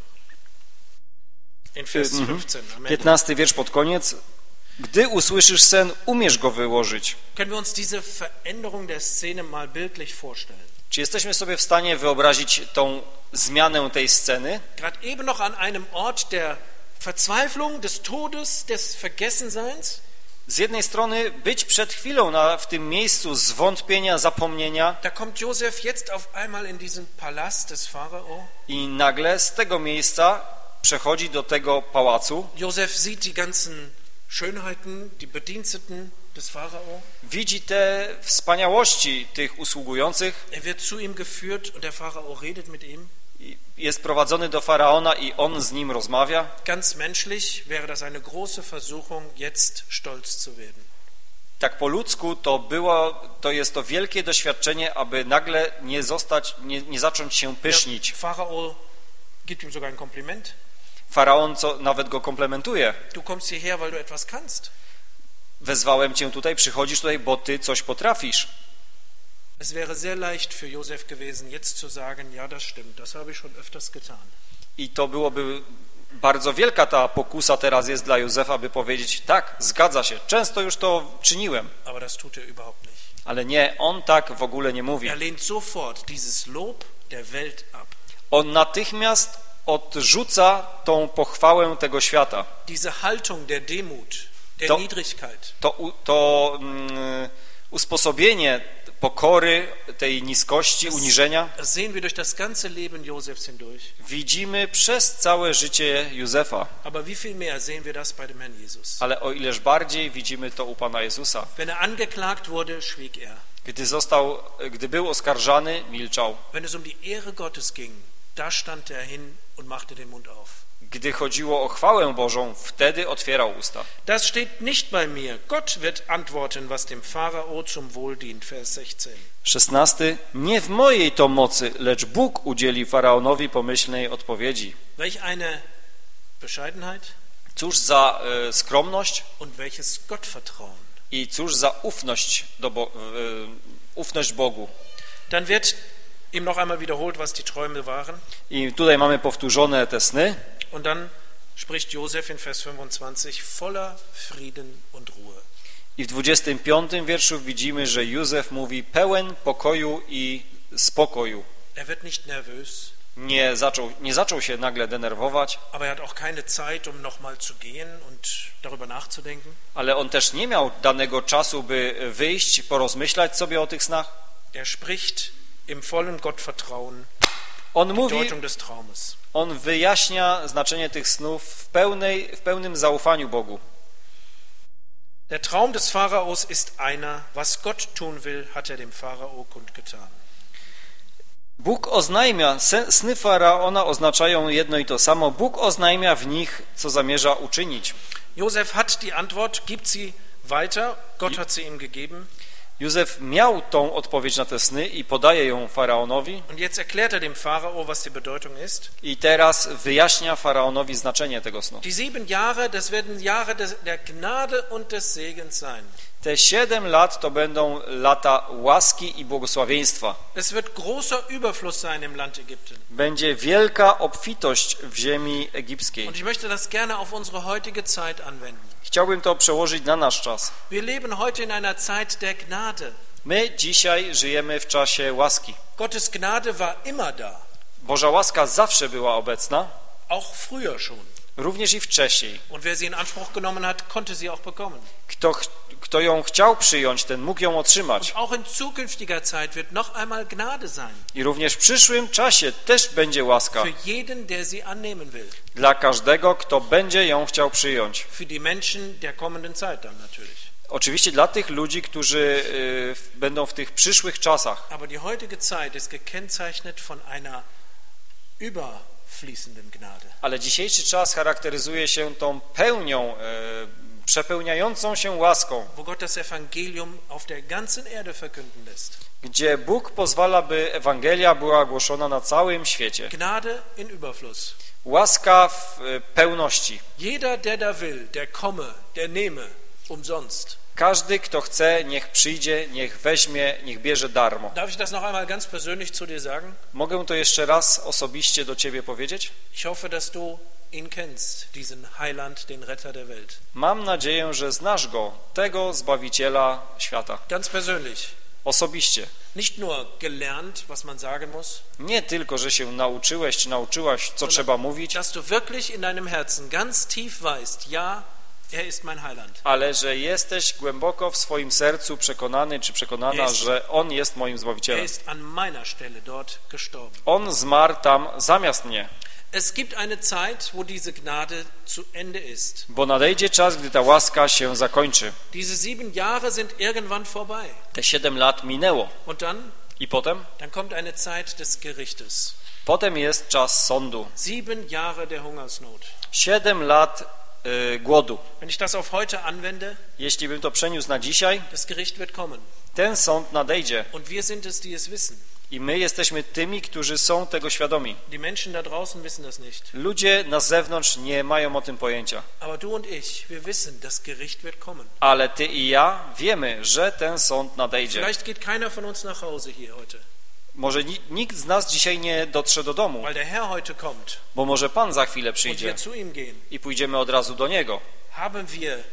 In Vers fünfzehn. Am Ende. piętnasty wiersz pod koniec. Gdy usłyszysz sen, umiesz go wyłożyć. Können wir uns diese Veränderung der Szene mal bildlich vorstellen? Czy jesteśmy sobie w stanie wyobrazić tą zmianę tej sceny? Gerade eben noch an einem Ort der Verzweiflung, des Todes, des Vergessenseins. Z jednej strony być przed chwilą na, w tym miejscu zwątpienia, zapomnienia. Da kommt Josef jetzt auf einmal in diesen Palast des Pharao. I nagle z tego miejsca przechodzi do tego pałacu. Josef sieht die ganzen Schönheiten, die Bediensteten des Pharao. Widzi te wspaniałości tych usługujących. Er wird zu ihm geführt und der Pharao redet mit ihm. Jest prowadzony do Faraona i on z nim rozmawia. Ganz menschlich wäre das eine große Versuchung, jetzt stolz zu werden. Tak po ludzku to było, to jest to wielkie doświadczenie, aby nagle nie zostać, nie, nie zacząć się pysznić. Der Pharao gibt ihm sogar ein Kompliment. Faraon co, nawet go komplementuje. Du kommst hierher, weil du etwas kannst. Wezwałem cię tutaj, przychodzisz tutaj, bo ty coś potrafisz. Es wäre sehr leicht für Josef gewesen, jetzt zu sagen, ja, das stimmt, das habe ich schon öfters getan. I to byłoby bardzo wielka ta pokusa teraz jest dla Józefa, by powiedzieć, tak, zgadza się, często już to czyniłem. Aber das tut er überhaupt nicht. Ale nie, on tak w ogóle nie mówi. Er lehnt sofort dieses Lob der Welt ab. On natychmiast odrzuca tą pochwałę tego świata. Diese Haltung der Demut, der To- Niedrigkeit. To, to mm, usposobienie pokory, tej niskości, uniżenia Das sehen wir durch das ganze Leben Josefs hindurch. widzimy przez całe życie Józefa. Aber wie viel mehr sehen wir das bei dem Herrn Jesus? Ale o ileż bardziej widzimy to u Pana Jezusa. Wenn er angeklagt wurde, schwieg er. Gdy został, gdy był oskarżany, milczał. Wenn es um die Ehre Gottes ging, da stand er hin und machte den Mund auf. Gdy chodziło o chwałę Bożą, wtedy otwierał usta. Das steht nicht bei mir. Gott wird antworten, was dem Pharao zum Wohl dient. Vers sechzehn. szesnasty. Nie w mojej to mocy, lecz Bóg udzieli Faraonowi pomyślnej odpowiedzi. Welch eine Bescheidenheit Cóż za e, skromność und welches Gottvertrauen. i cóż za ufność, do Bo, e, ufność Bogu. Dann wird ihm noch einmal wiederholt, was die Träume waren. I tutaj mamy powtórzone te sny. Und dann spricht Josef in Vers fünfundzwanzig voller Frieden und Ruhe. I w dwudziestym piątym wierszu widzimy, że Józef mówi pełen pokoju i spokoju. Er wird nicht nervös, Nie zaczął, nie zaczął się nagle denerwować, aber er hat auch keine Zeit, um nochmal zu gehen und darüber nachzudenken. ale on też nie miał danego czasu, by wyjść, porozmyślać sobie o tych snach. Er spricht im vollen Gottvertrauen On die mówi, Bedeutung des Traumes. on wyjaśnia znaczenie tych snów w, pełnej, w pełnym zaufaniu Bogu. Der Traum des Pharaos ist einer, was Gott tun will, hat er dem Pharao kundgetan. Bóg oznajmia, sny Faraona oznaczają jedno i to samo. Bóg oznajmia w nich, co zamierza uczynić. Josef hat die Antwort, gibt sie weiter, Gott hat sie ihm gegeben. Józef miał tą odpowiedź na te sny i podaje ją Faraonowi Und jetzt erklärt er dem Pharao, was die Bedeutung ist. i teraz wyjaśnia Faraonowi znaczenie tego snu. Die sieben Jahre, das werden Jahre des, der Gnade und des Segens sein. Te siedem lat to będą lata łaski i błogosławieństwa. Es wird großer Überfluss sein im Land Ägypten. Będzie wielka obfitość w ziemi egipskiej. Und ich möchte das gerne auf unsere heutige Zeit anwenden. Chciałbym to przełożyć na nasz czas. Wir leben heute in einer Zeit der Gnade. My dzisiaj żyjemy w czasie łaski. Gottes Gnade war immer da, Boża łaska zawsze była obecna, auch früher schon. również i wcześniej. Und wer sie in Anspruch genommen hat, konnte sie auch bekommen. Kto, ch- kto ją chciał przyjąć, ten mógł ją otrzymać. Auch in zukünftiger Zeit wird noch einmal Gnade sein. I również w przyszłym czasie też będzie łaska Für jeden, der sie annehmen will. dla każdego, kto będzie ją chciał przyjąć. Für die Menschen der kommenden Zeit dann natürlich. Oczywiście dla tych ludzi, którzy y, będą w tych przyszłych czasach. Aber die heutige Zeit ist gekennzeichnet von einer überfließenden Gnade. Ale dzisiejszy czas charakteryzuje się tą pełnią, y, przepełniającą się łaską, Wo Gott das Evangelium auf der ganzen Erde verkünden lässt. gdzie Bóg pozwala, by Ewangelia była głoszona na całym świecie. Gnade in Überfluss. Łaska w y, pełności. Jeder, der da will, der komme, der nehme, umsonst. Każdy, kto chce, niech przyjdzie, niech weźmie, niech bierze darmo. Darf ich das noch einmal ganz persönlich zu dir sagen? Mogę to jeszcze raz osobiście do Ciebie powiedzieć? Ich hoffe, dass du ihn kennst, diesen Heiland, den Retter der Welt. Mam nadzieję, że znasz Go, tego Zbawiciela świata. Ganz persönlich. Osobiście. Nicht nur gelernt, was man sagen muss, Nie tylko, że się nauczyłeś, czy nauczyłaś, co trzeba mówić, dass du wirklich in deinem Herzen ganz tief weißt, ja, er ist mein Heiland. ale że jesteś głęboko w swoim sercu przekonany, czy przekonana, Jest. że On jest moim Er Zbawicielem. ist an meiner Stelle dort gestorben. On zmarł tam zamiast mnie, Es gibt eine Zeit, wo diese Gnade zu Ende ist. bo nadejdzie czas, gdy ta łaska się zakończy. Diese sieben Jahre sind irgendwann vorbei. Te siedem lat minęło Und dann, i potem? dann kommt eine Zeit des Gerichtes. Potem jest czas sądu. Sieben Jahre der Hungersnot. Siedem lat y, głodu. Wenn ich das auf heute anwende, Jeśli bym to przeniósł na dzisiaj, das Gericht wird kommen. ten sąd nadejdzie Und wir sind es, die es wissen. i my jesteśmy tymi, którzy są tego świadomi. Die Menschen da draußen wissen das nicht. Ludzie na zewnątrz nie mają o tym pojęcia, Aber du und ich, wir wissen, das Gericht wird kommen. ale ty i ja wiemy, że ten sąd nadejdzie. Vielleicht geht keiner von uns nach Hause hier heute, Może ni- nikt z nas dzisiaj nie dotrze do domu, weil der Herr heute kommt bo może Pan za chwilę und przyjdzie wir zu ihm gehen. i pójdziemy od razu do Niego. Haben wir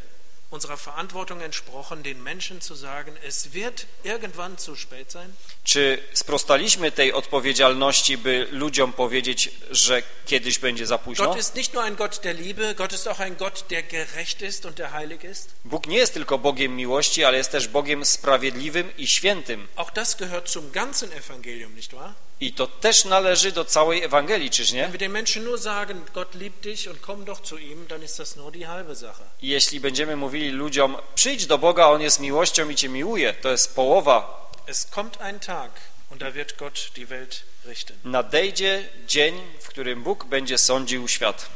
unserer Verantwortung entsprochen, den Menschen zu sagen, es wird irgendwann zu spät sein? Czy sprostaliśmy tej odpowiedzialności, by ludziom powiedzieć, że kiedyś będzie za późno? Gott ist nicht nur ein Gott der Liebe, Gott ist auch ein Gott, der gerecht ist und der heilig ist. Bóg nie jest tylko Bogiem miłości, ale jest też Bogiem sprawiedliwym i świętym. Auch das gehört zum ganzen Evangelium, nicht wahr? I to też należy do całej Ewangelii, czyż nie? Wenn wir den Menschen nur sagen, Gott liebt dich und komm doch zu ihm, dann ist das nur die halbe Sache. I jeśli będziemy mówili ludziom, przyjdź do Boga, On jest miłością i Cię miłuje, to jest połowa. Es kommt ein Tag und da wird Gott die Welt richten. Nadejdzie dzień, w którym Bóg będzie sądził świat.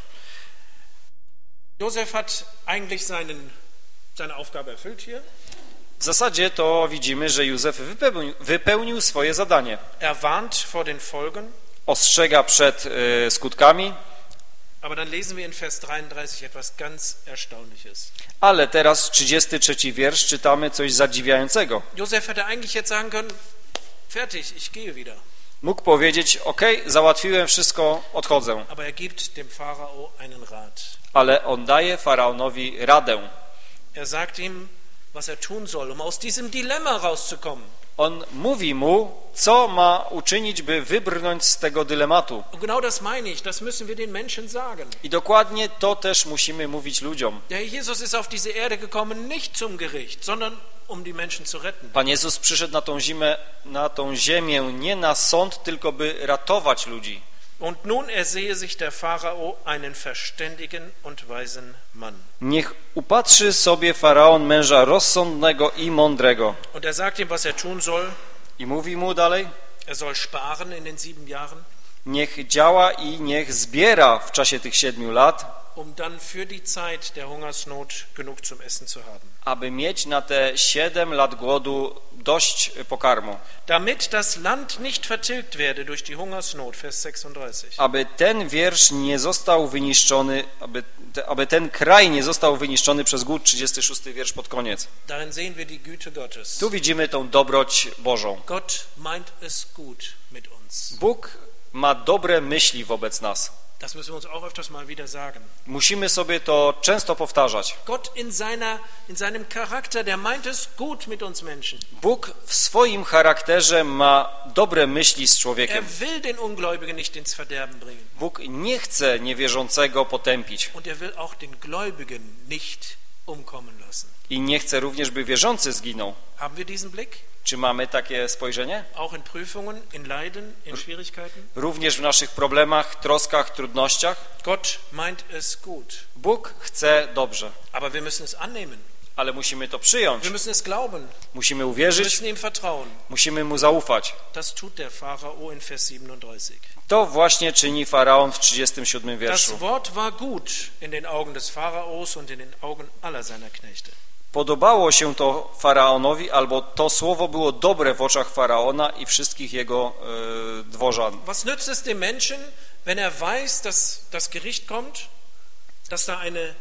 Josef hat eigentlich seinen, seine Aufgabe erfüllt hier. W zasadzie to widzimy, że Józef wypełnił, wypełnił swoje zadanie. Er warnt vor den Folgen. Ostrzega przed y, skutkami. Aber dann lesen wir in Vers dreiunddreißig etwas ganz Erstaunliches. Ale teraz trzydziesty trzeci wiersz czytamy coś zadziwiającego. Josef hätte eigentlich jetzt sagen können, fertig, ich gehe wieder. Mógł powiedzieć, ok, załatwiłem wszystko, odchodzę. Aber er gibt dem Pharao einen Rat. Ale on daje Faraonowi radę. Er sagt ihm, was er tun soll, um aus diesem Dilemma rauszukommen. On mówi mu, co ma uczynić, by wybrnąć z tego dylematu. Und genau das meine ich, das müssen wir den Menschen sagen. I dokładnie to też musimy mówić ludziom. Der Jesus ist auf diese Erde gekommen, nicht zum Gericht, sondern um die Menschen zu retten. Pan Jezus przyszedł na tą zimę, na tą ziemię nie na sąd, tylko by ratować ludzi. Und nun ersehe sich der Pharao einen verständigen und weisen Mann. Niech upatrzy sobie Faraon męża rozsądnego i mądrego. Und er sagt ihm, was er tun soll. I mówi mu dalej, Er soll sparen in den sieben Jahren, niech działa i niech zbiera w czasie tych siedmiu lat, um dann für die Zeit der Hungersnot genug zum Essen zu haben. aby mieć na te siedem lat głodu dość pokarmu. Damit das Land nicht vertilgt werde durch die Hungersnot, Vers sechsunddreißig. Aby ten wiersz nie został wyniszczony, aby, te, aby ten kraj nie został wyniszczony przez głód, trzydziesty szósty wiersz pod koniec. Darin sehen wir die Güte Gottes. Tu widzimy tą dobroć Bożą. Gott meint es gut mit uns. Bóg ma dobre myśli wobec nas. Das müssen wir uns auch öfters mal wieder sagen. Musimy sobie to często powtarzać. Gott in seiner, in seinem Charakter, der meint es gut mit uns Menschen. Bóg w swoim charakterze ma dobre myśli z Er człowiekiem. will den Ungläubigen nicht ins Verderben bringen. Bóg nie chce niewierzącego potępić Und er will auch den Gläubigen nicht umkommen lassen. i nie chce również, by wierzący zginął. Haben wir diesen Blick? Czy mamy takie spojrzenie? Auch in Prüfungen, in Leiden, in Schwierigkeiten? Również w naszych problemach, troskach, trudnościach? Gott meint es gut. Bóg chce dobrze, Aber wir müssen es annehmen. ale musimy to przyjąć. Wir müssen es glauben. Musimy Wir uwierzyć, müssen ihm vertrauen. musimy mu zaufać. Das tut der Pharao in Vers siebenunddreißig. To właśnie czyni Faraon w trzydziestym siódmym Das wierszu. Wort war gut in den Augen des Pharaos und in den Augen aller seiner Knechte. Podobało się to Faraonowi, albo to słowo było dobre w oczach Faraona i wszystkich jego e, dworzan. Was nützt es dem Menschen, wenn er weiß, dass das Gericht kommt, dass da eine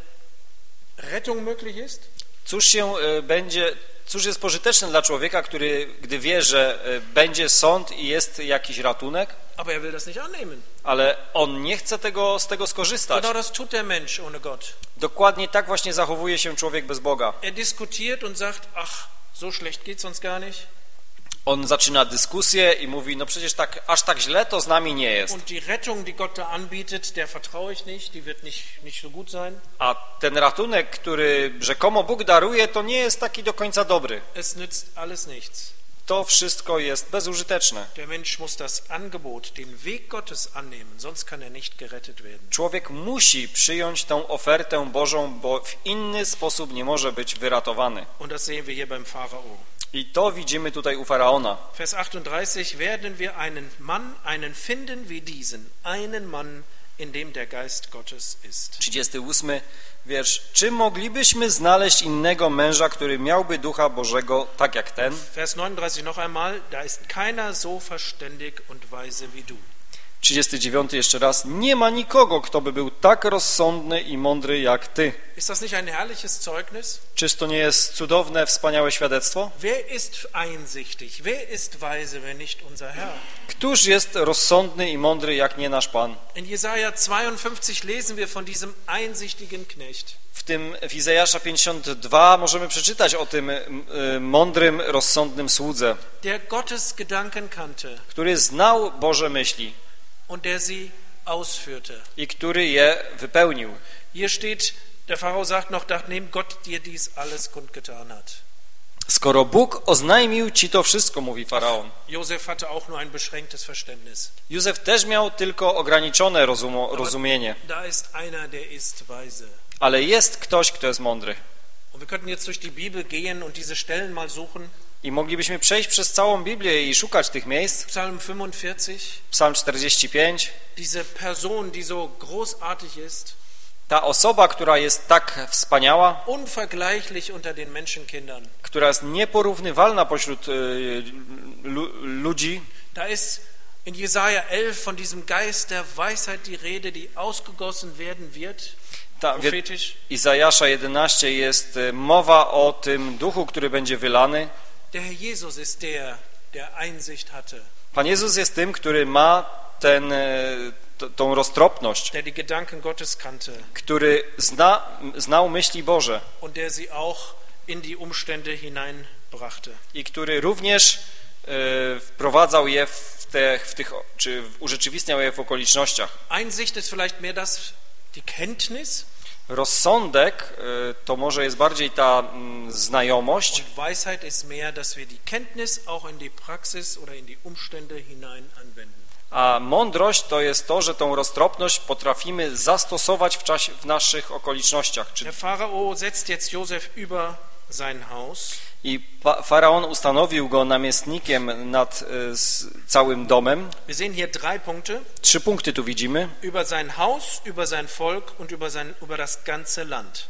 Rettung möglich ist? Cóż się e, będzie, cóż jest pożyteczne dla człowieka, który, gdy wie, że e, będzie sąd i jest jakiś ratunek, Aber er will das nicht annehmen. ale on nie chce tego, z tego skorzystać. Genau das tut der Mensch ohne Gott. Dokładnie tak właśnie zachowuje się człowiek bez Boga. Er diskutiert und sagt, ach, so schlecht geht's uns gar nicht. On zaczyna dyskusję i mówi, no przecież tak, aż tak źle to z nami nie jest. Und die Rettung, die Gott da anbietet, der vertraue ich nicht, die wird nicht, nicht so gut sein. A ten ratunek, który rzekomo Bóg daruje, to nie jest taki do końca dobry. Es nützt alles nichts. To wszystko jest bezużyteczne. Der Mensch muss das Angebot, den Weg Gottes annehmen, sonst kann er nicht gerettet werden. Człowiek musi przyjąć tę ofertę Bożą, bo w inny sposób nie może być wyratowany. Und das sehen wir hier beim Pharao. I to widzimy tutaj u Faraona. Vers achtunddreißig, werden wir einen Mann, einen finden wie diesen, einen Mann, in dem der Geist Gottes ist. trzydziesty ósmy wiersz. Czy moglibyśmy znaleźć innego męża, który miałby Ducha Bożego tak jak ten? Vers neununddreißig noch einmal, da ist keiner so verständig und weise wie du. trzydziesty dziewiąty jeszcze raz. Nie ma nikogo, kto by był tak rozsądny i mądry jak ty. Ist das nicht ein herrliches Zeugnis? Czyż to nie jest cudowne, wspaniałe świadectwo? Wer ist einsichtig? Wer ist weise, wenn nicht unser Herr? Któż jest rozsądny i mądry jak nie nasz Pan? In Jesaja zweiundfünfzig lesen wir von diesem einsichtigen Knecht. W tym w Izajasza pięćdziesiąt dwa możemy przeczytać o tym mądrym, rozsądnym słudze, Der Gottes Gedanken kannte który znał Boże myśli und der sie ausführte. i który je wypełnił. Hier steht, der Pharao sagt noch, nachdem Gott dir dies alles kundgetan hat. Skoro Bóg oznajmił ci to wszystko, mówi Faraon. Josef hatte auch nur ein beschränktes Verständnis. Józef też miał tylko ograniczone rozumo, rozumienie, Da ist einer, der ist weise. ale jest ktoś, kto jest mądry. Und wir könnten jetzt durch die Bibel gehen und diese Stellen mal suchen. I moglibyśmy przejść przez całą Biblię i szukać tych miejsc. Psalm fünfundvierzig. Psalm czterdzieści pięć. Diese Person, die so großartig ist. Ta osoba, która jest tak wspaniała, Unvergleichlich unter den Menschenkindern. która jest nieporównywalna pośród y, lu, ludzi. Da ist in Jesaja elf von diesem Geist der Weisheit die Rede, die ausgegossen werden wird. Ta, w Prophetisch. Izajasza jedenaście jest y, mowa o tym duchu, który będzie wylany. Der Herr Jesus ist der, der Einsicht hatte. Pan Jezus jest tym, który ma ten, y, t, tą roztropność, Der die Gedanken Gottes kannte. który zna, znał myśli Boże Und der sie auch in die Umstände hineinbrachte. i który również y, wprowadzał je w, te, w tych, czy urzeczywistniał je w okolicznościach. Einsicht ist vielleicht mehr das, die Kenntnis. Rozsądek y, to może jest bardziej ta mm, znajomość, Und Weisheit ist mehr, dass wir die Kenntnis auch in die Praxis oder in die Umstände hinein anwenden. a mądrość to jest to, że tą roztropność potrafimy zastosować w czasie, w naszych okolicznościach. Czy, Der Pharao setzt jetzt Josef über sein Haus. I pa, Faraon ustanowił go namiestnikiem nad y, z całym domem. Wir sehen hier drei Punkte. Trzy punkty tu widzimy. Über sein Haus, über sein Volk und über, sein, über das ganze Land.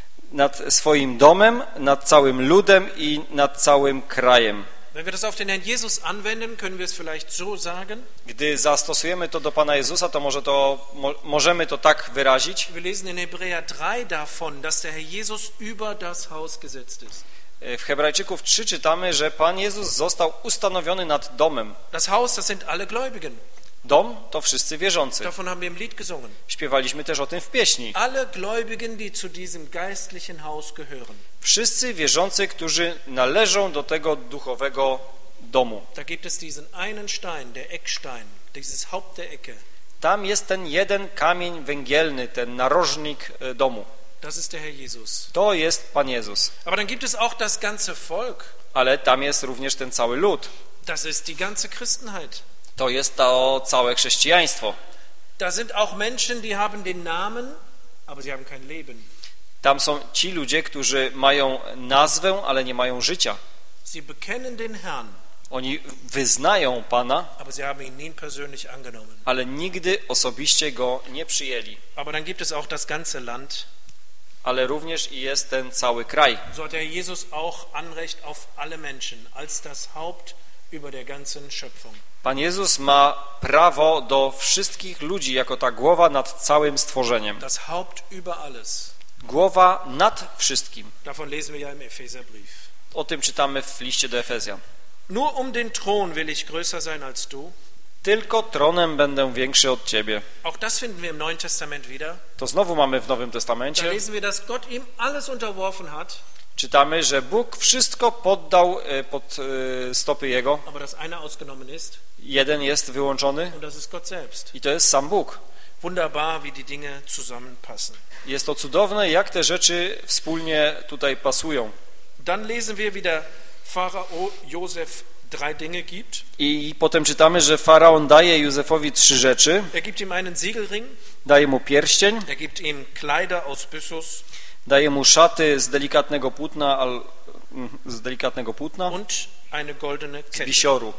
Nad swoim domem, nad całym ludem i nad całym krajem. Wenn wir das auf den Herrn Jesus anwenden, können wir es vielleicht so sagen. Gdy zastosujemy to do Pana Jezusa, to może to, mo, możemy to tak wyrazić. Wir lesen in Hebräer drei davon, dass der Herr Jesus über das Haus gesetzt ist. W Hebrajczyków trzy czytamy, że Pan Jezus został ustanowiony nad domem. Das Haus, das sind alle Gläubigen. Dom to wszyscy wierzący. Davon haben wir im Lied gesungen. Śpiewaliśmy też o tym w pieśni. Alle Gläubigen, die zu diesem geistlichen Haus gehören. Wszyscy wierzący, którzy należą do tego duchowego domu. Da gibt es diesen einen Stein, der Eckstein, dieses Haupt der Ecke. Tam jest ten jeden kamień węgielny, ten narożnik domu. Das ist der Herr Jesus. To jest Pan Jezus. Aber dann gibt es auch das ganze Volk. Ale tam jest również ten cały lud. Das ist die ganze Christenheit. To jest to całe chrześcijaństwo. Da sind auch Menschen, die haben den Namen, aber sie haben kein Leben. Tam są ci ludzie, którzy mają nazwę, ale nie mają życia. Sie bekennen den Herrn, Oni wyznają Pana, aber sie haben ihn nie persönlich angenommen. ale nigdy osobiście Go nie przyjęli. Aber dann gibt es auch das ganze Land. Ale również i jest ten cały kraj. So hat der Jesus auch Anrecht auf alle Menschen als das Haupt über der ganzen Schöpfung. Pan Jezus ma prawo do wszystkich ludzi jako ta głowa nad całym stworzeniem. Das Haupt über alles. Głowa nad wszystkim. Davon lesen wir ja im Epheserbrief. O tym czytamy w liście do Efezjan. Nur um den Thron will ich größer sein als du. Tylko tronem będę większy od Ciebie. Auch das finden wir im Neuen Testament wieder. To znowu mamy w Nowym Da Testamencie. lesen wir, dass Gott ihm alles unterworfen hat, Czytamy, że Bóg wszystko poddał pod stopy Jego. aber dass einer ausgenommen ist, Jeden jest wyłączony und das ist Gott selbst. i to jest sam Bóg. Wunderbar, wie die Dinge zusammenpassen. Jest to cudowne, jak te rzeczy wspólnie tutaj pasują. Dann lesen wir, wie der Pharao Josef drei Dinge gibt. I potem czytamy, że Faraon daje Józefowi trzy rzeczy. Er gibt ihm einen Siegelring, Daje mu pierścień, er gibt ihm Kleider aus Byssus daje mu szaty z delikatnego płótna, al, z delikatnego płótna, und eine goldene z Kette. wisioru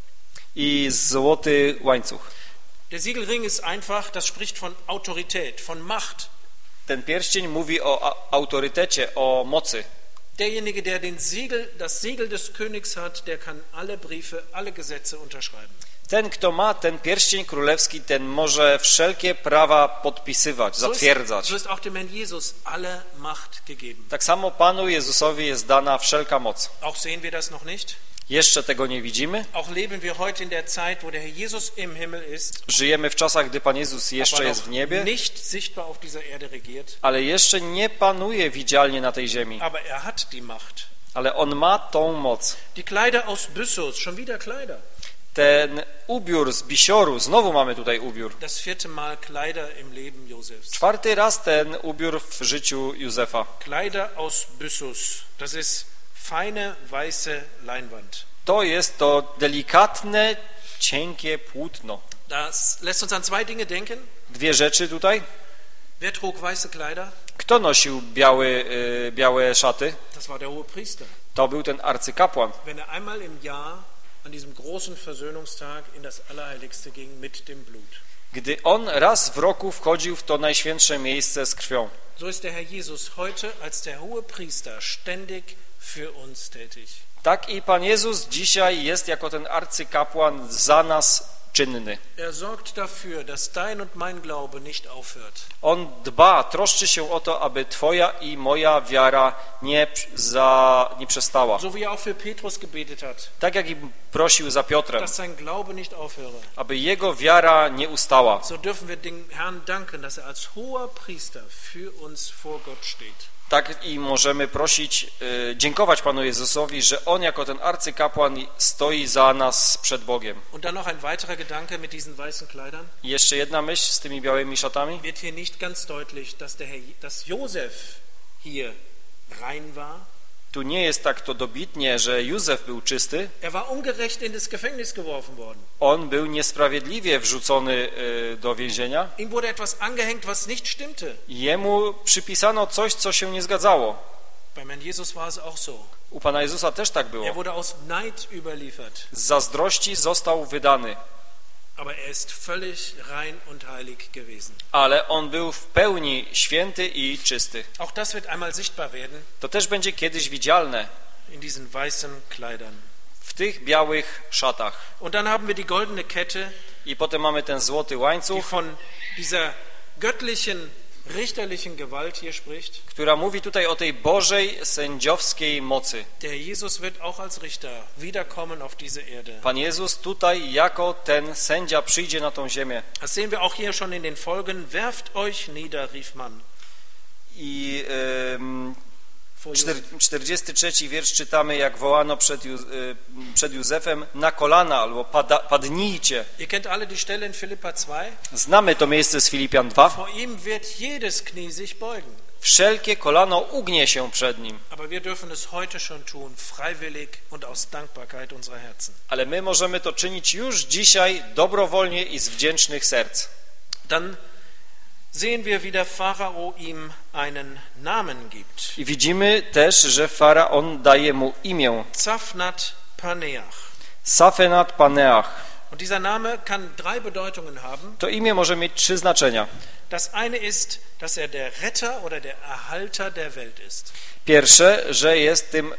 i złoty łańcuch. Der Siegelring ist einfach, das spricht von Autorität, von Macht. Ten pierścień mówi o a, autorytecie, o mocy. Derjenige, der den Siegel, das Siegel des Königs hat, der kann alle Briefe, alle Gesetze unterschreiben. Ten, kto ma ten pierścień królewski, ten może wszelkie prawa podpisywać, zatwierdzać. So ist, so ist auch dem Herrn Jesus alle Macht gegeben. Tak samo Panu Jezusowi jest dana wszelka moc. Auch sehen wir das noch nicht. Jeszcze tego nie widzimy. Auch leben wir heute in der Zeit, wo der Herr Jesus im Himmel ist. Żyjemy w czasach, gdy Pan Jezus jeszcze jest w niebie, nicht sichtbar auf dieser Erde regiert. ale jeszcze nie panuje widzialnie na tej ziemi. Aber er hat die Macht. Ale On ma tą moc. Die Kleider aus Byssus, schon wieder Kleider. Ten ubiór z bisioru, znowu mamy tutaj ubiór. Das vierte Mal Kleider im Leben Josefs. Czwarty raz ten ubiór w życiu Józefa. Kleider aus Byssus, das ist feine weiße Leinwand. To jest to delikatne, cienkie płótno. Das lässt uns an zwei Dinge denken. Dwie rzeczy tutaj. Wer trug weiße Kleider? Kto nosił białe, y, białe szaty? Das war der Hohepriester. To był ten arcykapłan. Wenn er einmal im Jahr an diesem großen Versöhnungstag in das Allerheiligste ging mit dem Blut. Gdy on raz w roku wchodził w to najświętsze miejsce z krwią. So ist der Herr Jesus heute als der Hohepriester ständig für uns tätig. Tak i Pan Jezus dzisiaj jest jako ten arcykapłan za nas czynny. Er sorgt dafür, dass dein und mein Glaube nicht aufhört. On dba, troszczy się o to, aby twoja i moja wiara nie, za, nie przestała. So wie er auch für Petrus gebetet hat. Tak jak i prosił za Piotrem, Dass sein Glaube nicht aufhöre. aby jego wiara nie ustała. So dürfen wir dem Herrn danken, dass er als hoher Priester für uns vor Gott steht. Tak i możemy prosić, y, dziękować Panu Jezusowi, że On jako ten arcykapłan stoi za nas przed Bogiem. Und dann noch ein weiterer Gedanke mit diesen weißen Kleidern. I jeszcze jedna myśl z tymi białymi szatami. Wird hier nicht ganz deutlich, dass der Herr, dass Josef hier rein war. Tu nie jest tak to dobitnie, że Józef był czysty. Er war ungerecht in das Gefängnis geworfen worden. On był niesprawiedliwie wrzucony y, do więzienia. Ihm wurde etwas angehängt, was nicht stimmte. Jemu przypisano coś, co się nie zgadzało. Beim Herrn Jesus war es auch so. U Pana Jezusa też tak Er było. wurde aus Neid überliefert. Z zazdrości został wydany, Aber er ist völlig rein und heilig gewesen. ale on był w pełni święty i czysty. Auch das wird einmal sichtbar werden To też będzie kiedyś widzialne in diesen weißen Kleidern. w tych białych szatach. Und dann haben wir die goldene Kette, I potem mamy ten złoty die łańcuch, von dieser göttlichen, richterlichen Gewalt hier spricht. która mówi tutaj o tej Bożej, sędziowskiej mocy. Der Jesus wird auch als Richter wiederkommen auf diese Erde. Pan Jezus tutaj jako ten sędzia przyjdzie na tą ziemię. Das sehen wir auch hier schon in den Folgen. Werft euch nieder, rief man. I ym, Vor Josef. czterdziesty trzeci wiersz czytamy, jak wołano przed, Ju, y, przed Józefem na kolana albo pada, padnijcie. Ihr kennt alle die Stelle in Philippa zwei. Znamy to miejsce z Filipian dwa. Vor ihm wird jedes Knie sich beugen. Wszelkie kolano ugnie się przed nim. Aber wir dürfen es heute schon tun, freiwillig und aus Dankbarkeit unserer Herzen. Ale my możemy to czynić już dzisiaj dobrowolnie i z wdzięcznych serc. Dann sehen wir, wie der Pharao ihm einen Namen gibt. I widzimy też, że Faraon daje mu imię. Zaphnat Paneach. Safenat Paneach. Und dieser Name kann drei Bedeutungen haben. To imię może mieć trzy znaczenia. Das eine ist, dass er der Retter oder der Erhalter der Welt ist. Pierwsze, że jest tym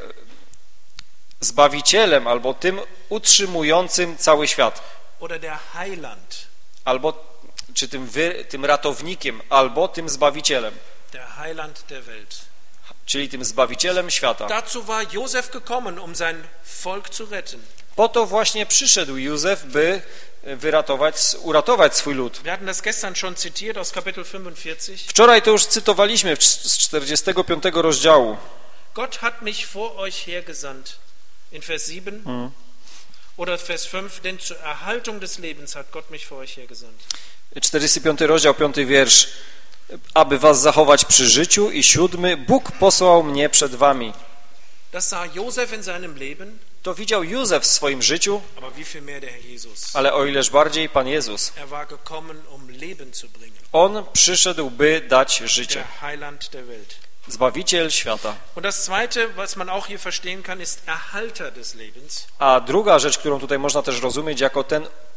zbawicielem albo tym utrzymującym cały świat. Oder der Heiland. Albo czy tym, wy, tym ratownikiem, albo tym zbawicielem. Der Heiland der Welt. Czyli tym zbawicielem świata. Dazu war Josef gekommen, um sein Volk zu retten. Po to właśnie przyszedł Józef, by wyratować, uratować swój lud. Wir hatten das gestern schon zitiert aus Kapitel fünfundvierzig. Wczoraj to już cytowaliśmy z czterdziestego piątego rozdziału. Gott hat mich vor euch hergesandt. In Vers sieben Mhm. oder Vers fünf, denn zur Erhaltung des Lebens hat Gott mich vor euch hergesandt. czterdziesty piąty rozdział, piąty wiersz. Aby was zachować przy życiu. I siódmy. Bóg posłał mnie przed wami. Das sah Josef in seinem Leben. To widział Józef w swoim życiu, Aber wie viel mehr der Herr Jesus. ale o ileż bardziej Pan Jezus. Er war gekommen, um Leben zu bringen. On przyszedł, by dać życie. Der Heiland der Welt. Zbawiciel świata. Und das zweite, was man auch hier verstehen kann, ist Erhalter des Lebens. A druga rzecz, którą tutaj można też rozumieć jako ten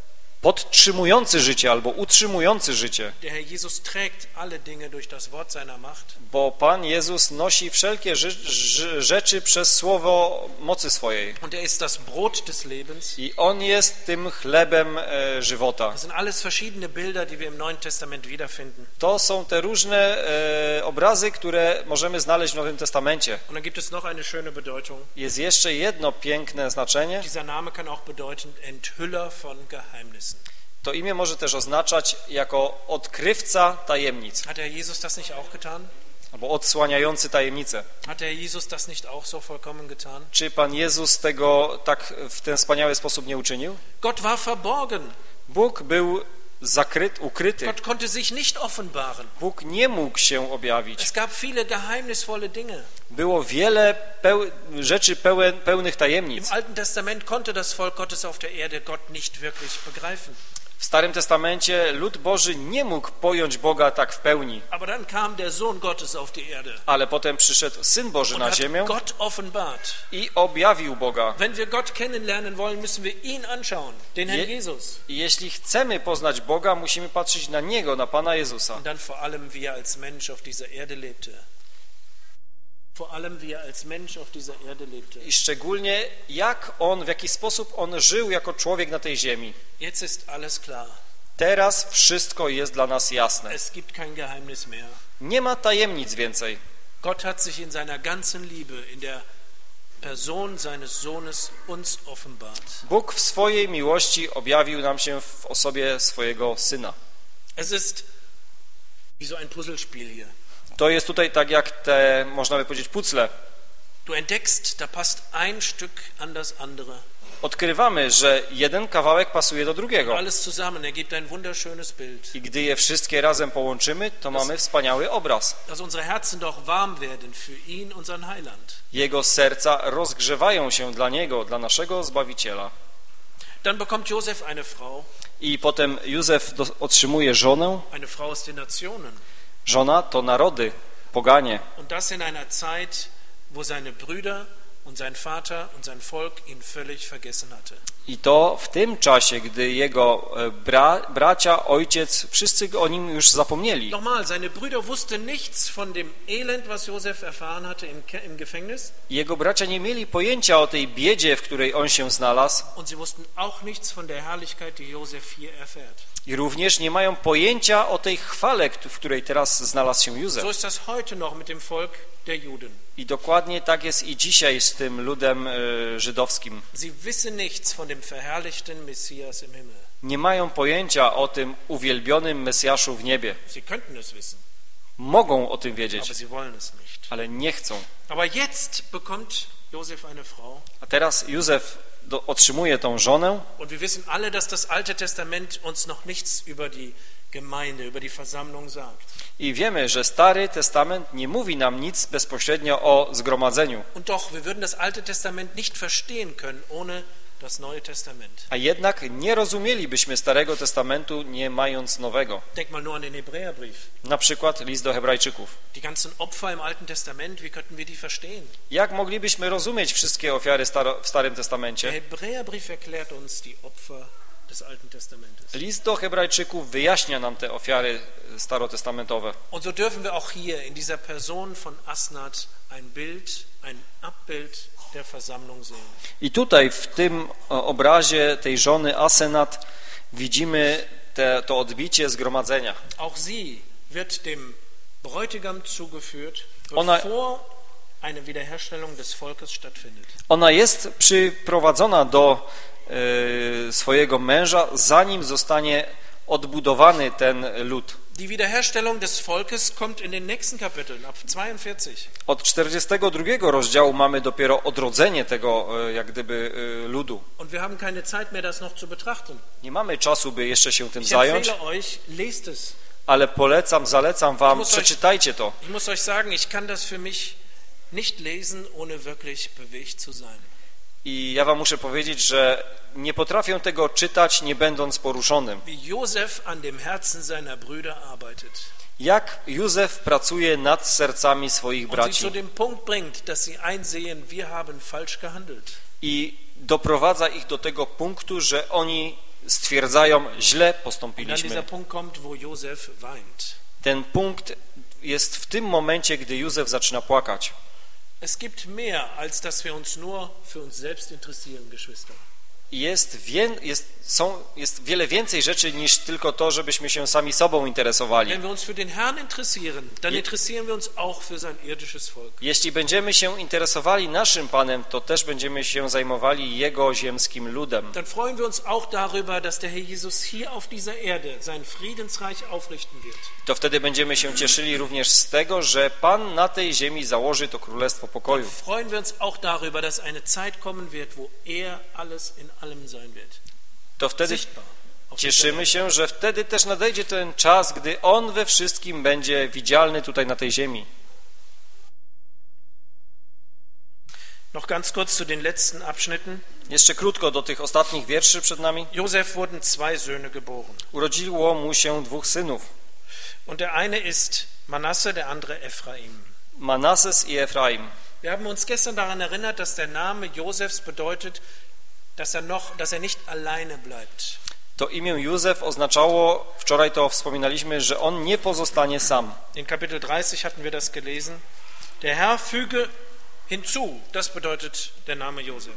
podtrzymujący życie albo utrzymujący życie. Der Herr Jesus trägt alle Dinge durch das Wort seiner Macht. Bo Pan Jezus nosi wszelkie rzeczy przez słowo mocy swojej. Und er ist das Brot des Lebens. I On jest tym chlebem e, żywota. Das sind alles verschiedene Bilder, die wir im Neuen Testament wiederfinden. To są te różne e, obrazy, które możemy znaleźć w Nowym Testamencie. Und dann gibt es noch eine schöne Bedeutung. Jest jeszcze jedno piękne znaczenie. Dieser Name kann auch bedeuten Enthüller von Geheimnissen. To imię może też oznaczać jako odkrywca tajemnic. Hat der Jesus das nicht auch getan? Albo odsłaniający tajemnice. Hat der Jesus das nicht auch so vollkommen getan? Czy Pan Jezus tego tak w ten wspaniały sposób nie uczynił? Gott war verborgen. Bóg był zakryty, ukryty. Gott konnte sich nicht offenbaren. Bóg nie mógł się objawić. Es gab viele geheimnisvolle Dinge. Było wiele peł rzeczy pełen, pełnych tajemnic. Im Alten Testament konnte das Volk Gottes auf der Erde Gott nicht wirklich begreifen. W Starym Testamencie lud Boży nie mógł pojąć Boga tak w pełni. Aber dann kam der Sohn Gottes auf die Erde. Ale potem przyszedł Syn Boży na ziemię Gott offenbart. i objawił Boga. Wenn wir Gott kennenlernen wollen, müssen wir ihn anschauen, den Herrn Je Jesus. I jeśli chcemy poznać Boga, musimy patrzeć na Niego, na Pana Jezusa. Und dann vor allem, wie er als Mensch auf dieser Erde lebte. Vor allem, wie er als Mensch auf dieser Erde lebte. I szczególnie jak On, w jaki sposób On żył jako człowiek na tej ziemi. Jetzt ist alles klar. Teraz wszystko jest dla nas jasne. Es gibt kein Geheimnis mehr. Nie ma tajemnic więcej. Gott hat sich in seiner ganzen Liebe, in der Person seines Sohnes uns offenbart. Bóg w swojej miłości objawił nam się w osobie swojego Syna. Es ist wie so ein Puzzlespiel hier. To jest tutaj tak jak te, można by powiedzieć, pucle. Du entdeckst, da passt ein Stück an das andere. Odkrywamy, że jeden kawałek pasuje do drugiego. Alles zusammen ergibt ein wunderschönes Bild. I gdy je wszystkie razem połączymy, to mamy wspaniały obraz. Dass unsere Herzen doch warm werden für ihn, unseren Heiland. Jego serca rozgrzewają się dla Niego, dla naszego Zbawiciela. Dann bekommt Josef eine Frau. I potem Józef do, otrzymuje żonę. Eine Frau aus den Nationen. Żona to narody, poganie. Und das in einer Zeit, wo seine Brüder und sein Vater und sein Volk ihn völlig vergessen hatte. I to w tym czasie, gdy jego bra, bracia, ojciec, wszyscy o nim już zapomnieli. Nochmal, seine Brüder wussten nichts von dem Elend, was Josef erfahren hatte im, im Gefängnis. Jego bracia nie mieli pojęcia o tej biedzie, w której on się znalazł. Und sie wussten auch nichts von der Herrlichkeit, die Josef hier erfährt. I również nie mają pojęcia o tej chwale, w której teraz znalazł się Józef. So ist das heute noch mit dem Volk der Juden. I dokładnie tak jest i dzisiaj z tym ludem y, żydowskim. Sie wissen nichts von dem verherrlichten Messias im Himmel. Nie mają pojęcia o tym uwielbionym Mesjaszu w niebie. Sie könnten es wissen. Mogą o tym wiedzieć, Aber sie wollen es nicht. ale nie chcą. Aber jetzt bekommt Josef eine Frau. A teraz Józef do, otrzymuje tą żonę. Und wir wissen alle, dass das Alte Testament uns noch nichts über die Gemeinde, über die Versammlung sagt. I wiemy, że Stary Testament nie mówi nam nic bezpośrednio o zgromadzeniu. Und doch, wir würden das Alte Testament nicht verstehen können ohne das Neue Testament. A jednak nie rozumielibyśmy Starego Testamentu, nie mając Nowego. Denk mal nur an den Hebräerbrief. Na przykład list do Hebrajczyków. Die ganzen Opfer im Alten Testament, wie könnten wir die verstehen? Jak moglibyśmy rozumieć wszystkie ofiary staro, w Starym Der Testamencie? Hebräerbrief erklärt uns die Opfer des Alten Testamentes. List do Hebrajczyków wyjaśnia nam te ofiary starotestamentowe. Und so dürfen wir auch hier in dieser Person von Asnat ein Bild, ein Abbild der Versammlung sehen. I tutaj w tym obrazie tej żony Asenat widzimy te, to odbicie zgromadzenia. Auch sie wird dem Bräutigam zugeführt, Ona, bevor eine Wiederherstellung des Volkes stattfindet. ona jest przyprowadzona do e, swojego męża, zanim zostanie odbudowany ten lud. Die Wiederherstellung des Volkes kommt in den nächsten Kapiteln, ab zweiundvierzig. Od czterdziestego drugiego rozdziału mamy dopiero odrodzenie tego e, jak gdyby e, ludu. Und wir haben keine Zeit mehr, das noch zu betrachten. Nie mamy czasu, by jeszcze się tym Ich zająć, empfehle euch, lest es. ale polecam, zalecam wam, Ich muss euch- przeczytajcie to. Ich muss euch sagen, ich kann das für mich nicht lesen, ohne wirklich bewegt zu sein. I ja wam muszę powiedzieć, że nie potrafię tego czytać, nie będąc poruszonym. Wie Josef an dem Herzen seiner Brüder arbeitet. Jak Józef pracuje nad sercami swoich Und sie zu braci dem Punkt bringt, dass sie einsehen, wir haben falsch gehandelt. i doprowadza ich do tego punktu, że oni stwierdzają, źle Und dann postąpiliśmy. dieser Punkt kommt, wo Josef weint. Ten punkt jest w tym momencie, gdy Józef zaczyna płakać. Es gibt mehr, als dass wir uns nur für uns selbst interessieren, Geschwister. Jest, wie, jest, są, jest wiele więcej rzeczy niż tylko to, żebyśmy się sami sobą interesowali. Wenn wir uns für den Herrn interessieren, dann Je- interessieren wir uns auch für sein irdisches Volk. Jeśli będziemy się interesowali naszym Panem, to też będziemy się zajmowali Jego ziemskim ludem. Dann freuen wir uns auch darüber, dass der Herr Jesus hier auf dieser Erde sein Friedensreich aufrichten wird. To wtedy będziemy się cieszyli również z tego, że Pan na tej ziemi założy to Królestwo Pokoju. Freuen wir uns auch darüber, dass eine Zeit kommen wird, wo er alles in allem sein wird. To wtedy Sichtbar. Auf dieser cieszymy Erde. się, że wtedy też nadejdzie ten czas, gdy On we wszystkim będzie widzialny tutaj na tej ziemi. Noch ganz kurz zu den letzten Abschnitten. Jeszcze krótko do tych ostatnich wierszy przed nami. Josef wurden zwei Söhne geboren. Urodziło mu się dwóch synów, Und der eine ist Manasse, der andere Ephraim. Manases i Efraim. Wir haben uns gestern daran erinnert, dass der Name Josefs bedeutet, dass er noch, dass er nicht alleine bleibt. To imię Józef oznaczało, wczoraj to wspominaliśmy, że on nie pozostanie sam. In Kapitel dreißig hatten wir das gelesen. Der Herr füge hinzu, das bedeutet der Name Josef.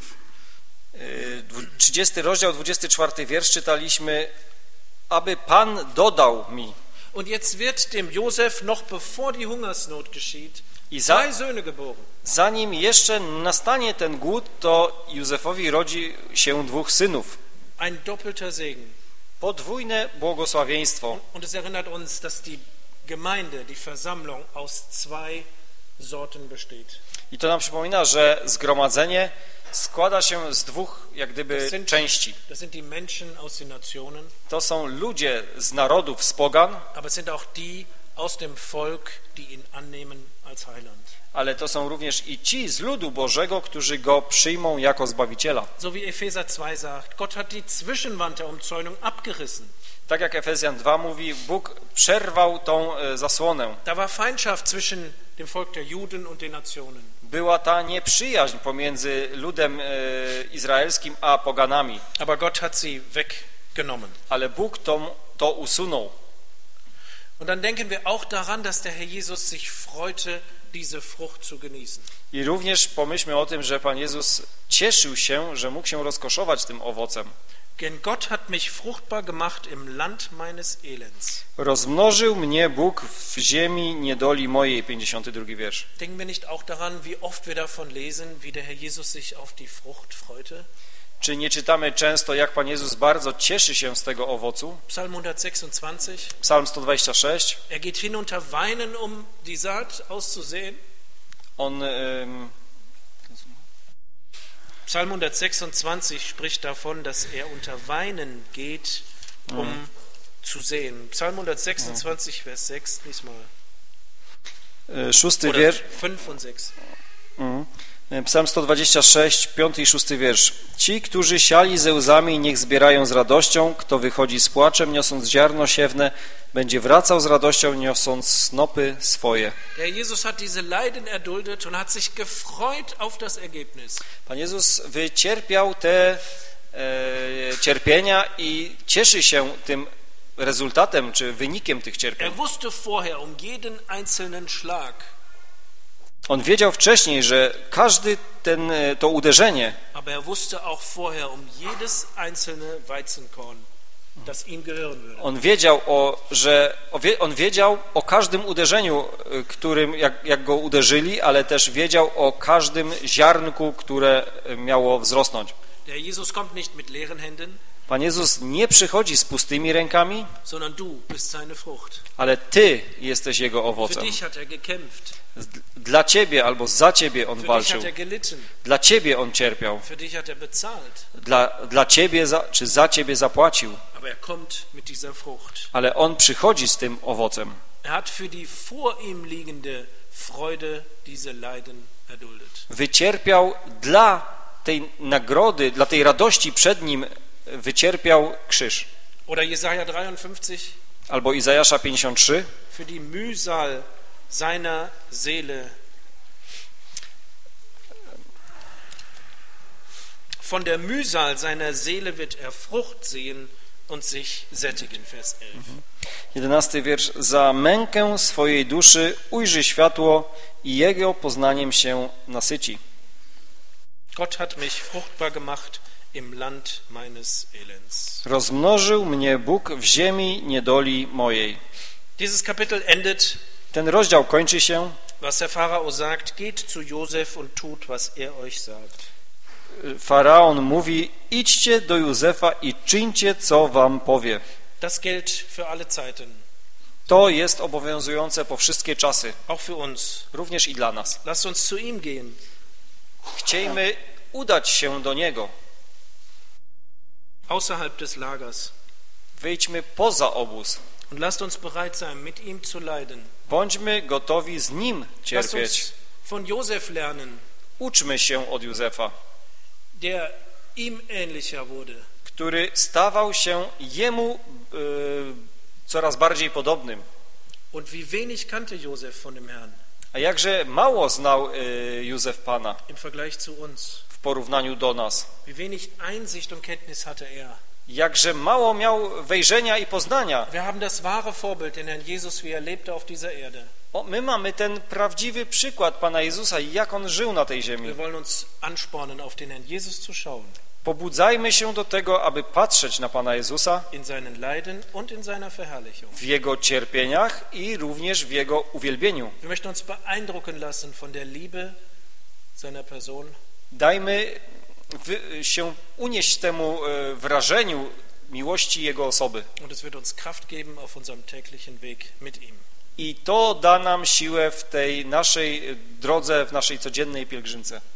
trzydziesty rozdział, dwudziesty czwarty wiersz czytaliśmy, aby Pan dodał mi. Und jetzt wird dem Josef noch bevor die Hungersnot geschieht, I za, zwei Söhne geboren. zanim jeszcze nastanie ten głód, to Józefowi rodzi się dwóch synów. Ein doppelter Segen. Podwójne błogosławieństwo. Und es erinnert uns, dass die Gemeinde, die Versammlung aus zwei Sorten besteht. I to nam przypomina, że zgromadzenie składa się z dwóch, jak Das gdyby, sind, części. das sind die Menschen aus den Nationen, To są ludzie z narodów, z pogan, aber es sind auch die aus dem Volk, die ihn annehmen als Heiland. ale to są również i ci z ludu Bożego, którzy Go przyjmą jako Zbawiciela. So wie Epheser zwei sagt, Gott hat die Zwischenwand der Umzäunung abgerissen. Tak jak Efezjan dwa mówi, Bóg przerwał tą e, zasłonę. Da war Feindschaft zwischen dem Volk der Juden und den Nationen. Była ta nieprzyjaźń pomiędzy ludem e, izraelskim a poganami, Aber Gott hat sie weggenommen. ale Bóg to, to usunął. Und dann denken wir auch daran, dass der Herr Jesus sich freute, diese Frucht zu genießen. I również pomyślmy o tym, że Pan Jezus cieszył się, że mógł się rozkoszować tym owocem. Denn Gott hat mich fruchtbar gemacht im Land meines Elends. Rozmnożył mnie Bóg w ziemi niedoli mojej, pięćdziesiąty drugi wiersz. Denken wir nicht auch daran, wie oft wir davon lesen, wie der Herr Jesus sich auf die Frucht freute? Czy nie czytamy często, jak Pan Jezus bardzo cieszy się z tego owocu? Psalm hundertsechsundzwanzig. Psalm sto dwadzieścia sześć. Er geht hinunter weinen, um die Saat auszusehen. On ym, Psalm hundertsechsundzwanzig spricht davon, dass er unter Weinen geht, um mhm. zu sehen. Psalm hundertsechsundzwanzig, Vers sechs, lies mal. Szósty Oder wiersz. fünf und sechs. Mhm. Psalm sto dwadzieścia sześć, piąty i szósty wiersz. Ci, którzy siali ze łzami, niech zbierają z radością. Kto wychodzi z płaczem, niosąc ziarno siewne, będzie wracał z radością, niosąc snopy swoje. Der Jesus hat diese Leiden erduldet und hat sich gefreut auf das Ergebnis. Pan Jezus wycierpiał te e, cierpienia i cieszy się tym rezultatem, czy wynikiem tych cierpień. Er wusste vorher um jeden einzelnen Schlag. On wiedział wcześniej, że każdy ten, to uderzenie, Aber er wusste auch vorher um jedes einzelne Weizenkorn, das ihm gehören würde. on wiedział, o, że on wiedział o każdym uderzeniu, którym, jak, jak go uderzyli, ale też wiedział o każdym ziarnku, które miało wzrosnąć. Der Jesus kommt nicht mit leeren Händen, Pan Jezus nie przychodzi z pustymi rękami, sondern du bist seine Frucht. ale Ty jesteś Jego Für owocem. dich hat er gekämpft. Dla Ciebie albo za Ciebie On Für dich walczył. hat er gelitten. Dla Ciebie On cierpiał. Für dich hat er bezahlt. Dla, dla Ciebie za, czy za Ciebie zapłacił. Aber er kommt mit dieser Frucht. Ale On przychodzi z tym owocem. Er hat für die vor ihm liegende Freude diese Leiden erduldet. Wycierpiał dla tej nagrody, dla tej radości przed Nim wycierpiał krzyż. Oder Jesaja dreiundfünfzig. Albo Izajasza pięćdziesiąt trzy. Für die Mühsal seiner Seele. von der Mühsal seiner Seele wird er Frucht sehen und sich sättigen. Vers elf. Jedenasty wiersz. Za mękę swojej duszy ujrzy światło i jego poznaniem się nasyci. Gott hat mich fruchtbar gemacht im Land meines Elends. Rozmnożył mnie Bóg w ziemi niedoli mojej. Dieses Kapitel endet. Ten rozdział kończy się. Was der Pharao sagt, geht zu Josef und tut, was er euch sagt. Faraon mówi: idźcie do Józefa i czyńcie, co wam powie. Das gilt für alle Zeiten. To jest obowiązujące po wszystkie czasy. Auch für uns. Również i dla nas. Lasst uns zu ihm gehen. Chciejmy udać się do Niego. Außerhalb des Lagers. Wyjdźmy poza obóz. Und lasst uns bereit sein, mit ihm zu leiden. Bądźmy gotowi z Nim Lasst cierpieć. uns von Josef lernen, Uczmy się od Józefa, der ihm ähnlicher wurde. który stawał się Jemu e, coraz bardziej podobnym. Und wie wenig kannte Josef von dem Herrn A jakże mało znał e, Józef Pana im Vergleich zu uns. w porównaniu do nas. Wie wenig Einsicht und Kenntnis hatte er. Jakże mało miał wejrzenia i poznania. Wir haben das wahre Vorbild, den Herrn Jesus, wie er lebte auf dieser Erde. O, my mamy ten prawdziwy przykład Pana Jezusa, jak On żył na tej ziemi. Wir wollen uns anspornen, auf den Herrn Jesus zu schauen. Pobudzajmy się do tego, aby patrzeć na Pana Jezusa In seinen Leiden und in seiner Verherrlichung. w Jego cierpieniach i również w Jego uwielbieniu. Wir möchten uns beeindrucken lassen von der Liebe seiner Person. Dajmy wy, się unieść temu e, wrażeniu miłości Jego osoby. Und es wird uns Kraft geben auf unserem täglichen Weg mit ihm. I to da nam siłę w tej naszej drodze, w naszej codziennej pielgrzymce.